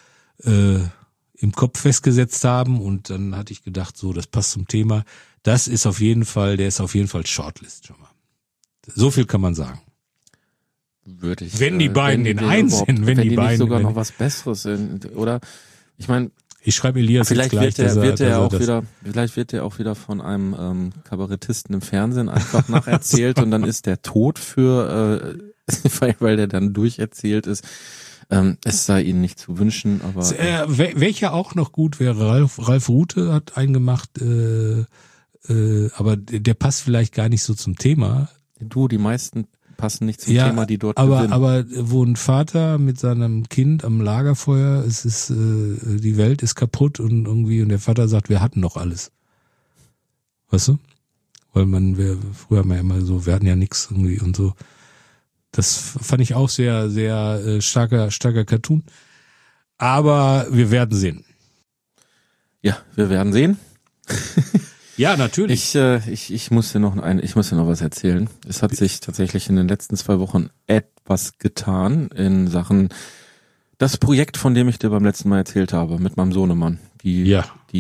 im Kopf festgesetzt haben und dann hatte ich gedacht, so, das passt zum Thema. Der ist auf jeden Fall Shortlist schon mal. So viel kann man sagen. Würde ich. Wenn die beiden den einsenden, wenn die beiden nicht sogar noch was Besseres sind, oder? Ich meine, ich schreibe Elias vielleicht jetzt gleich, vielleicht wird er auch wieder von einem Kabarettisten im Fernsehen einfach nacherzählt und dann ist der tot weil der dann durcherzählt ist. Es sei ihnen nicht zu wünschen, aber welcher auch noch gut wäre, Ralf Rute hat einen gemacht, aber der passt vielleicht gar nicht so zum Thema. Die meisten passen nicht zum Thema, die dort gewinnen. Aber wo ein Vater mit seinem Kind am Lagerfeuer, die Welt ist kaputt und der Vater sagt, wir hatten doch alles. Weißt du? Weil früher haben wir ja immer so, wir hatten ja nichts irgendwie und so. Das fand ich auch sehr, sehr starker Cartoon. Aber wir werden sehen. Ja, wir werden sehen. Ja, natürlich. Ich muss dir noch was erzählen. Es hat sich tatsächlich in den letzten 2 Wochen etwas getan in Sachen das Projekt, von dem ich dir beim letzten Mal erzählt habe, mit meinem Sohnemann. Die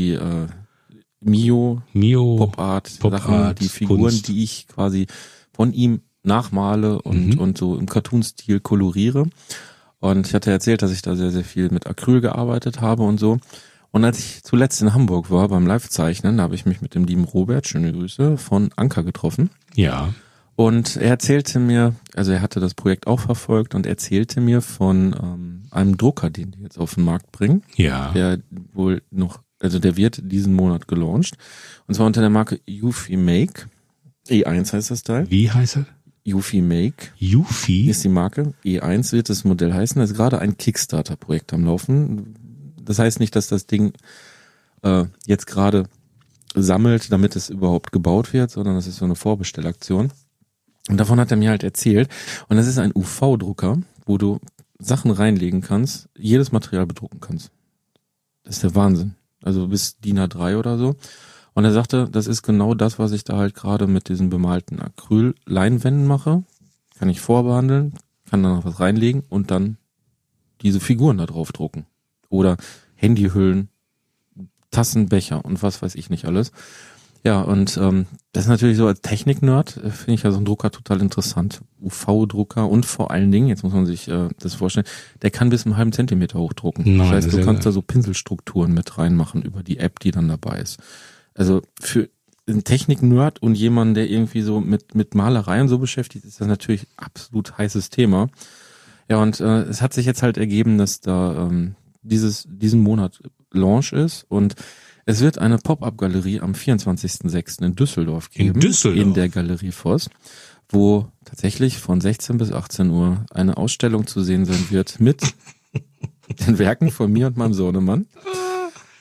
Mio Pop-Art Sachen, die Figuren, Kunst, die ich quasi von ihm nachmale und so im Cartoon-Stil koloriere. Und ich hatte erzählt, dass ich da sehr, sehr viel mit Acryl gearbeitet habe und so. Und als ich zuletzt in Hamburg war beim Live-Zeichnen, da habe ich mich mit dem lieben Robert, schöne Grüße, von Anker getroffen. Ja. Und er erzählte mir, also er hatte das Projekt auch verfolgt und erzählte mir von einem Drucker, den die jetzt auf den Markt bringen. Ja. Der wohl noch, also der wird diesen Monat gelauncht. Und zwar unter der Marke Eufy Make. E1 heißt das Teil. Wie heißt er? Eufy Make. Eufy? Ist die Marke. E1 wird das Modell heißen. Das ist gerade ein Kickstarter-Projekt am Laufen. Das heißt nicht, dass das Ding jetzt gerade sammelt, damit es überhaupt gebaut wird, sondern das ist so eine Vorbestellaktion. Und davon hat er mir halt erzählt. Und das ist ein UV-Drucker, wo du Sachen reinlegen kannst, jedes Material bedrucken kannst. Das ist der Wahnsinn. Also bis DIN A3 oder so. Und er sagte, das ist genau das, was ich da halt gerade mit diesen bemalten Acryl-Leinwänden mache. Kann ich vorbehandeln, kann da noch was reinlegen und dann diese Figuren da drauf drucken. Oder Handyhüllen, Tassen, Becher und was weiß ich nicht alles. Ja, und das ist natürlich so als Technik-Nerd, finde ich ja so einen Drucker total interessant. UV-Drucker und vor allen Dingen, jetzt muss man sich das vorstellen, der kann bis 0,5 Zentimeter hochdrucken. Nein, das heißt, du kannst da so Pinselstrukturen mit reinmachen über die App, die dann dabei ist. Also für einen Technik-Nerd und jemanden, der irgendwie so mit Malerei und so beschäftigt, ist das natürlich absolut heißes Thema. Ja, und es hat sich jetzt halt ergeben, dass da diesen Monat Launch ist und es wird eine Pop-Up-Galerie am 24.06. in Düsseldorf geben. In Düsseldorf? In der Galerie Voss, wo tatsächlich von 16 bis 18 Uhr eine Ausstellung zu sehen sein wird mit den Werken von mir und meinem Sohnemann.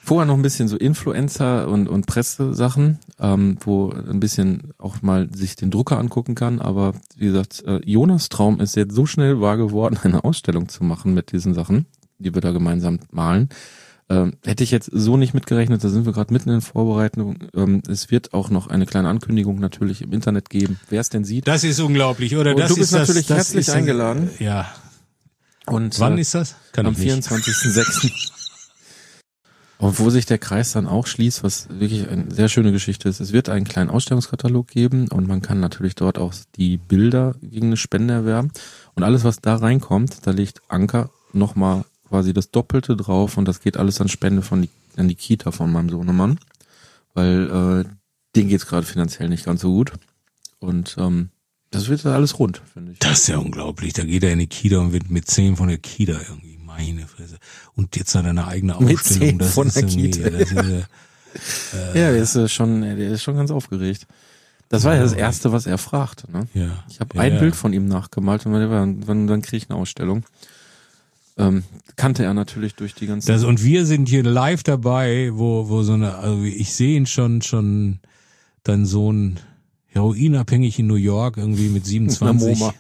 Vorher noch ein bisschen so Influencer und Pressesachen, wo ein bisschen auch mal sich den Drucker angucken kann. Aber wie gesagt, Jonas Traum ist jetzt so schnell wahr geworden, eine Ausstellung zu machen mit diesen Sachen, die wir da gemeinsam malen. Hätte ich jetzt so nicht mitgerechnet, da sind wir gerade mitten in Vorbereitung. Es wird auch noch eine kleine Ankündigung natürlich im Internet geben, wer es denn sieht. Das ist unglaublich, oder? Und Das du bist ist natürlich das herzlich ist, eingeladen. Ja. Und Wann ist das? am 24.06. Und wo sich der Kreis dann auch schließt, was wirklich eine sehr schöne Geschichte ist. Es wird einen kleinen Ausstellungskatalog geben und man kann natürlich dort auch die Bilder gegen eine Spende erwerben. Und alles, was da reinkommt, da legt Anker nochmal quasi das Doppelte drauf und das geht alles an Spende an die Kita von meinem Sohnemann. Weil denen geht's gerade finanziell nicht ganz so gut. Und das wird alles rund, finde ich. Das ist ja unglaublich. Da geht er in die Kita und wird mit 10 von der Kita irgendwie. Meine Fresse. Und jetzt hat er eine eigene Ausstellung. Mit 10 das von ist der irgendwie, Kita. das ist, Ja, der ist schon ganz aufgeregt. Das war ja das Erste, was er fragte. Ne? ja. Ich habe ein Bild von ihm nachgemalt und dann kriege ich eine Ausstellung. Kannte er natürlich durch die ganzen... Und wir sind hier live dabei, wo so eine, also ich sehe ihn schon dein Sohn heroinabhängig in New York, irgendwie mit 27. MoMA.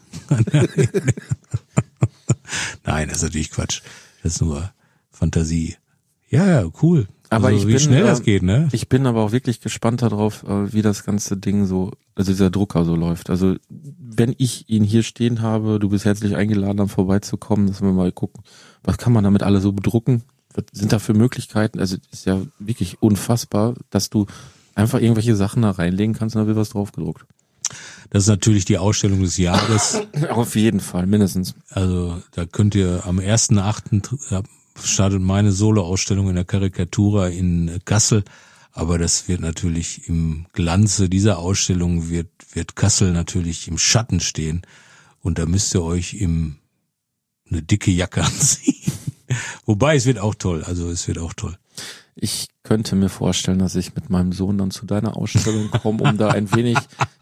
Nein, das ist natürlich Quatsch. Das ist nur Fantasie. Ja, cool. Aber also, wie schnell das geht, ne? Ich bin aber auch wirklich gespannt darauf, wie das ganze Ding so, also dieser Drucker so läuft. Also wenn ich ihn hier stehen habe, du bist herzlich eingeladen, dann vorbeizukommen, dass wir mal gucken, was kann man damit alle so bedrucken? Was sind da für Möglichkeiten? Also ist ja wirklich unfassbar, dass du einfach irgendwelche Sachen da reinlegen kannst und da wird was drauf gedruckt. Das ist natürlich die Ausstellung des Jahres. Auf jeden Fall, mindestens. Also da könnt ihr am 1.8. startet meine Solo-Ausstellung in der Karikatura in Kassel. Aber das wird natürlich im Glanze dieser Ausstellung wird Kassel natürlich im Schatten stehen. Und da müsst ihr euch eine dicke Jacke anziehen. Wobei, es wird auch toll. Also es wird auch toll. Ich könnte mir vorstellen, dass ich mit meinem Sohn dann zu deiner Ausstellung komme, um da ein wenig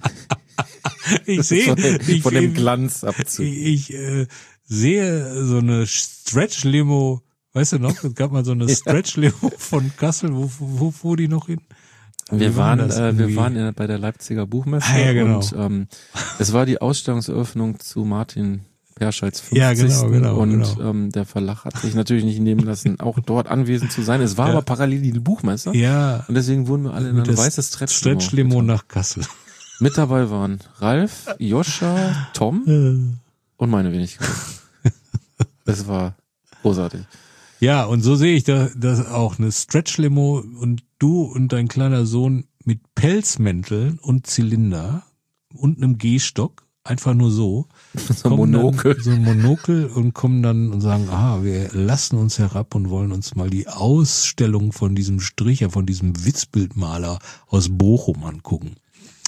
von dem Glanz abzuziehen. Ich sehe so eine Stretch-Limo, weißt du noch? Es gab mal so eine Stretch-Limo von Kassel. Wo fuhr die noch hin? Wir waren bei der Leipziger Buchmesse genau. Und es war die Ausstellungseröffnung zu Martin Perscheid's 50. Ja, genau. Und der Verlag hat sich natürlich nicht nehmen lassen, auch dort anwesend zu sein. Es war aber parallel die Buchmesse. Ja. Und deswegen wurden wir alle in eine weiße Stretch-Limo nach Kassel. Mit dabei waren Ralf, Joscha, Tom und meine Wenigkeit. Das war großartig. Ja, und so sehe ich das auch, eine Stretch-Limo und du und dein kleiner Sohn mit Pelzmänteln und Zylinder und einem Gehstock, einfach nur so. So ein Monokel. So ein Monokel und kommen dann und sagen, wir lassen uns herab und wollen uns mal die Ausstellung von diesem Stricher, von diesem Witzbildmaler aus Bochum angucken.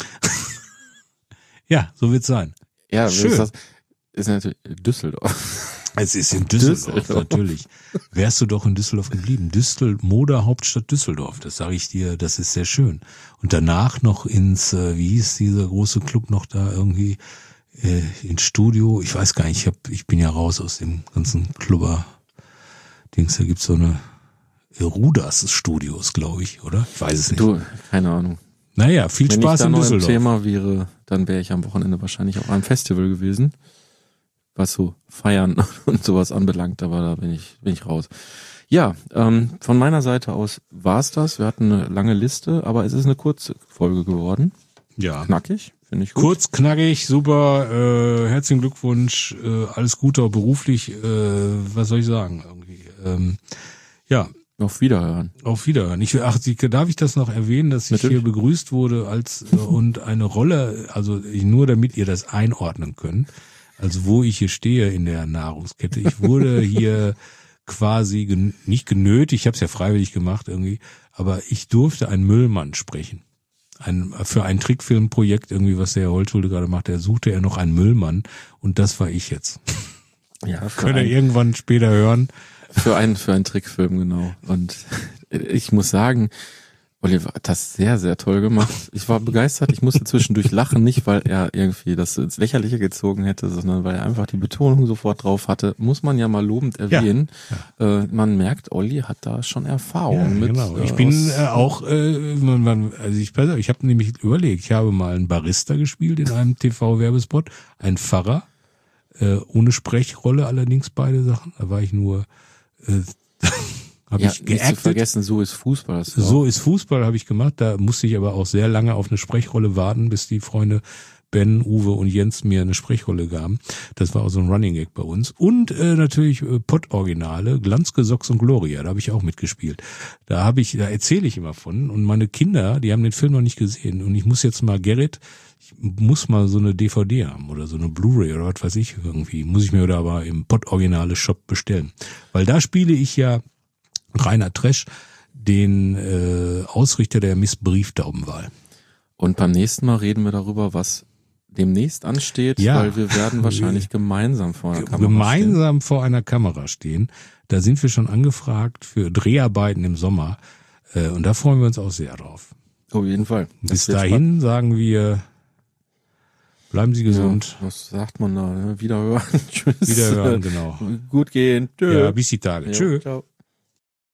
Ja, so wird's sein. Ja, schön. Ist natürlich Düsseldorf. Es ist in Düsseldorf, natürlich. Wärst du doch in Düsseldorf geblieben. Modehauptstadt Düsseldorf, das sage ich dir, das ist sehr schön. Und danach noch ins, wie hieß dieser große Club noch da irgendwie, ins Studio, ich weiß gar nicht, ich bin ja raus aus dem ganzen Clubber-Dings, da gibt's so eine Rudas-Studios, glaube ich, oder? Ich weiß es nicht. Du, keine Ahnung. Naja, viel Spaß in Düsseldorf. Wenn ich da noch im Thema wäre, dann wäre ich am Wochenende wahrscheinlich auf einem Festival gewesen, was so Feiern und sowas anbelangt, aber da bin ich raus. Ja, von meiner Seite aus war's das. Wir hatten eine lange Liste, aber es ist eine kurze Folge geworden. Ja. Knackig, finde ich gut. Kurz, knackig, super, herzlichen Glückwunsch, alles Gute auch beruflich, was soll ich sagen irgendwie. Ja. Auf Wiederhören. Auf Wiederhören. Darf ich das noch erwähnen, dass ich hier begrüßt wurde und eine Rolle, also nur damit ihr das einordnen könnt, also wo ich hier stehe in der Nahrungskette. Ich wurde hier quasi nicht genötigt, ich habe es ja freiwillig gemacht irgendwie, aber ich durfte einen Müllmann sprechen. Für ein Trickfilmprojekt irgendwie, was der Herr Holtschulde gerade macht, suchte er noch einen Müllmann und das war ich jetzt. Ja, könnt ihr irgendwann später hören. Für einen Trickfilm, genau. Und ich muss sagen, Oliver hat das sehr, sehr toll gemacht. Ich war begeistert. Ich musste zwischendurch lachen, nicht weil er irgendwie das ins Lächerliche gezogen hätte, sondern weil er einfach die Betonung sofort drauf hatte. Muss man ja mal lobend erwähnen. Ja. Man merkt, Olli hat da schon Erfahrung mit. Genau. Ich bin auch, ich habe nämlich überlegt, ich habe mal einen Barista gespielt in einem TV-Werbespot, einen Pfarrer, ohne Sprechrolle allerdings beide Sachen. Da war ich nur habe ich geactet. Nicht zu vergessen, so ist Fußball. So ist Fußball habe ich gemacht. Da musste ich aber auch sehr lange auf eine Sprechrolle warten, bis die Freunde Ben, Uwe und Jens mir eine Sprechrolle gaben. Das war auch so ein Running Gag bei uns. Und natürlich Pott-Originale, Glanzke, Socks und Gloria. Da habe ich auch mitgespielt. Da erzähle ich immer von. Und meine Kinder, die haben den Film noch nicht gesehen. Und ich muss jetzt mal, Gerrit, ich muss mal so eine DVD haben oder so eine Blu-ray oder was weiß ich irgendwie. Muss ich mir oder aber im Pott-Originale-Shop bestellen. Weil da spiele ich ja Rainer Tresch, den Ausrichter der Miss Brieftaubenwahl. Und beim nächsten Mal reden wir darüber, was demnächst ansteht, weil wir werden wahrscheinlich gemeinsam vor einer Kamera stehen. Da sind wir schon angefragt für Dreharbeiten im Sommer. Und da freuen wir uns auch sehr drauf. Auf jeden Fall. Bis dahin sagen wir, bleiben Sie gesund. Ja, was sagt man da? Wiederhören. Tschüss. Wiederhören, genau. Gut gehen. Tschö. Ja, bis die Tage. Ja, Tschö. Ciao.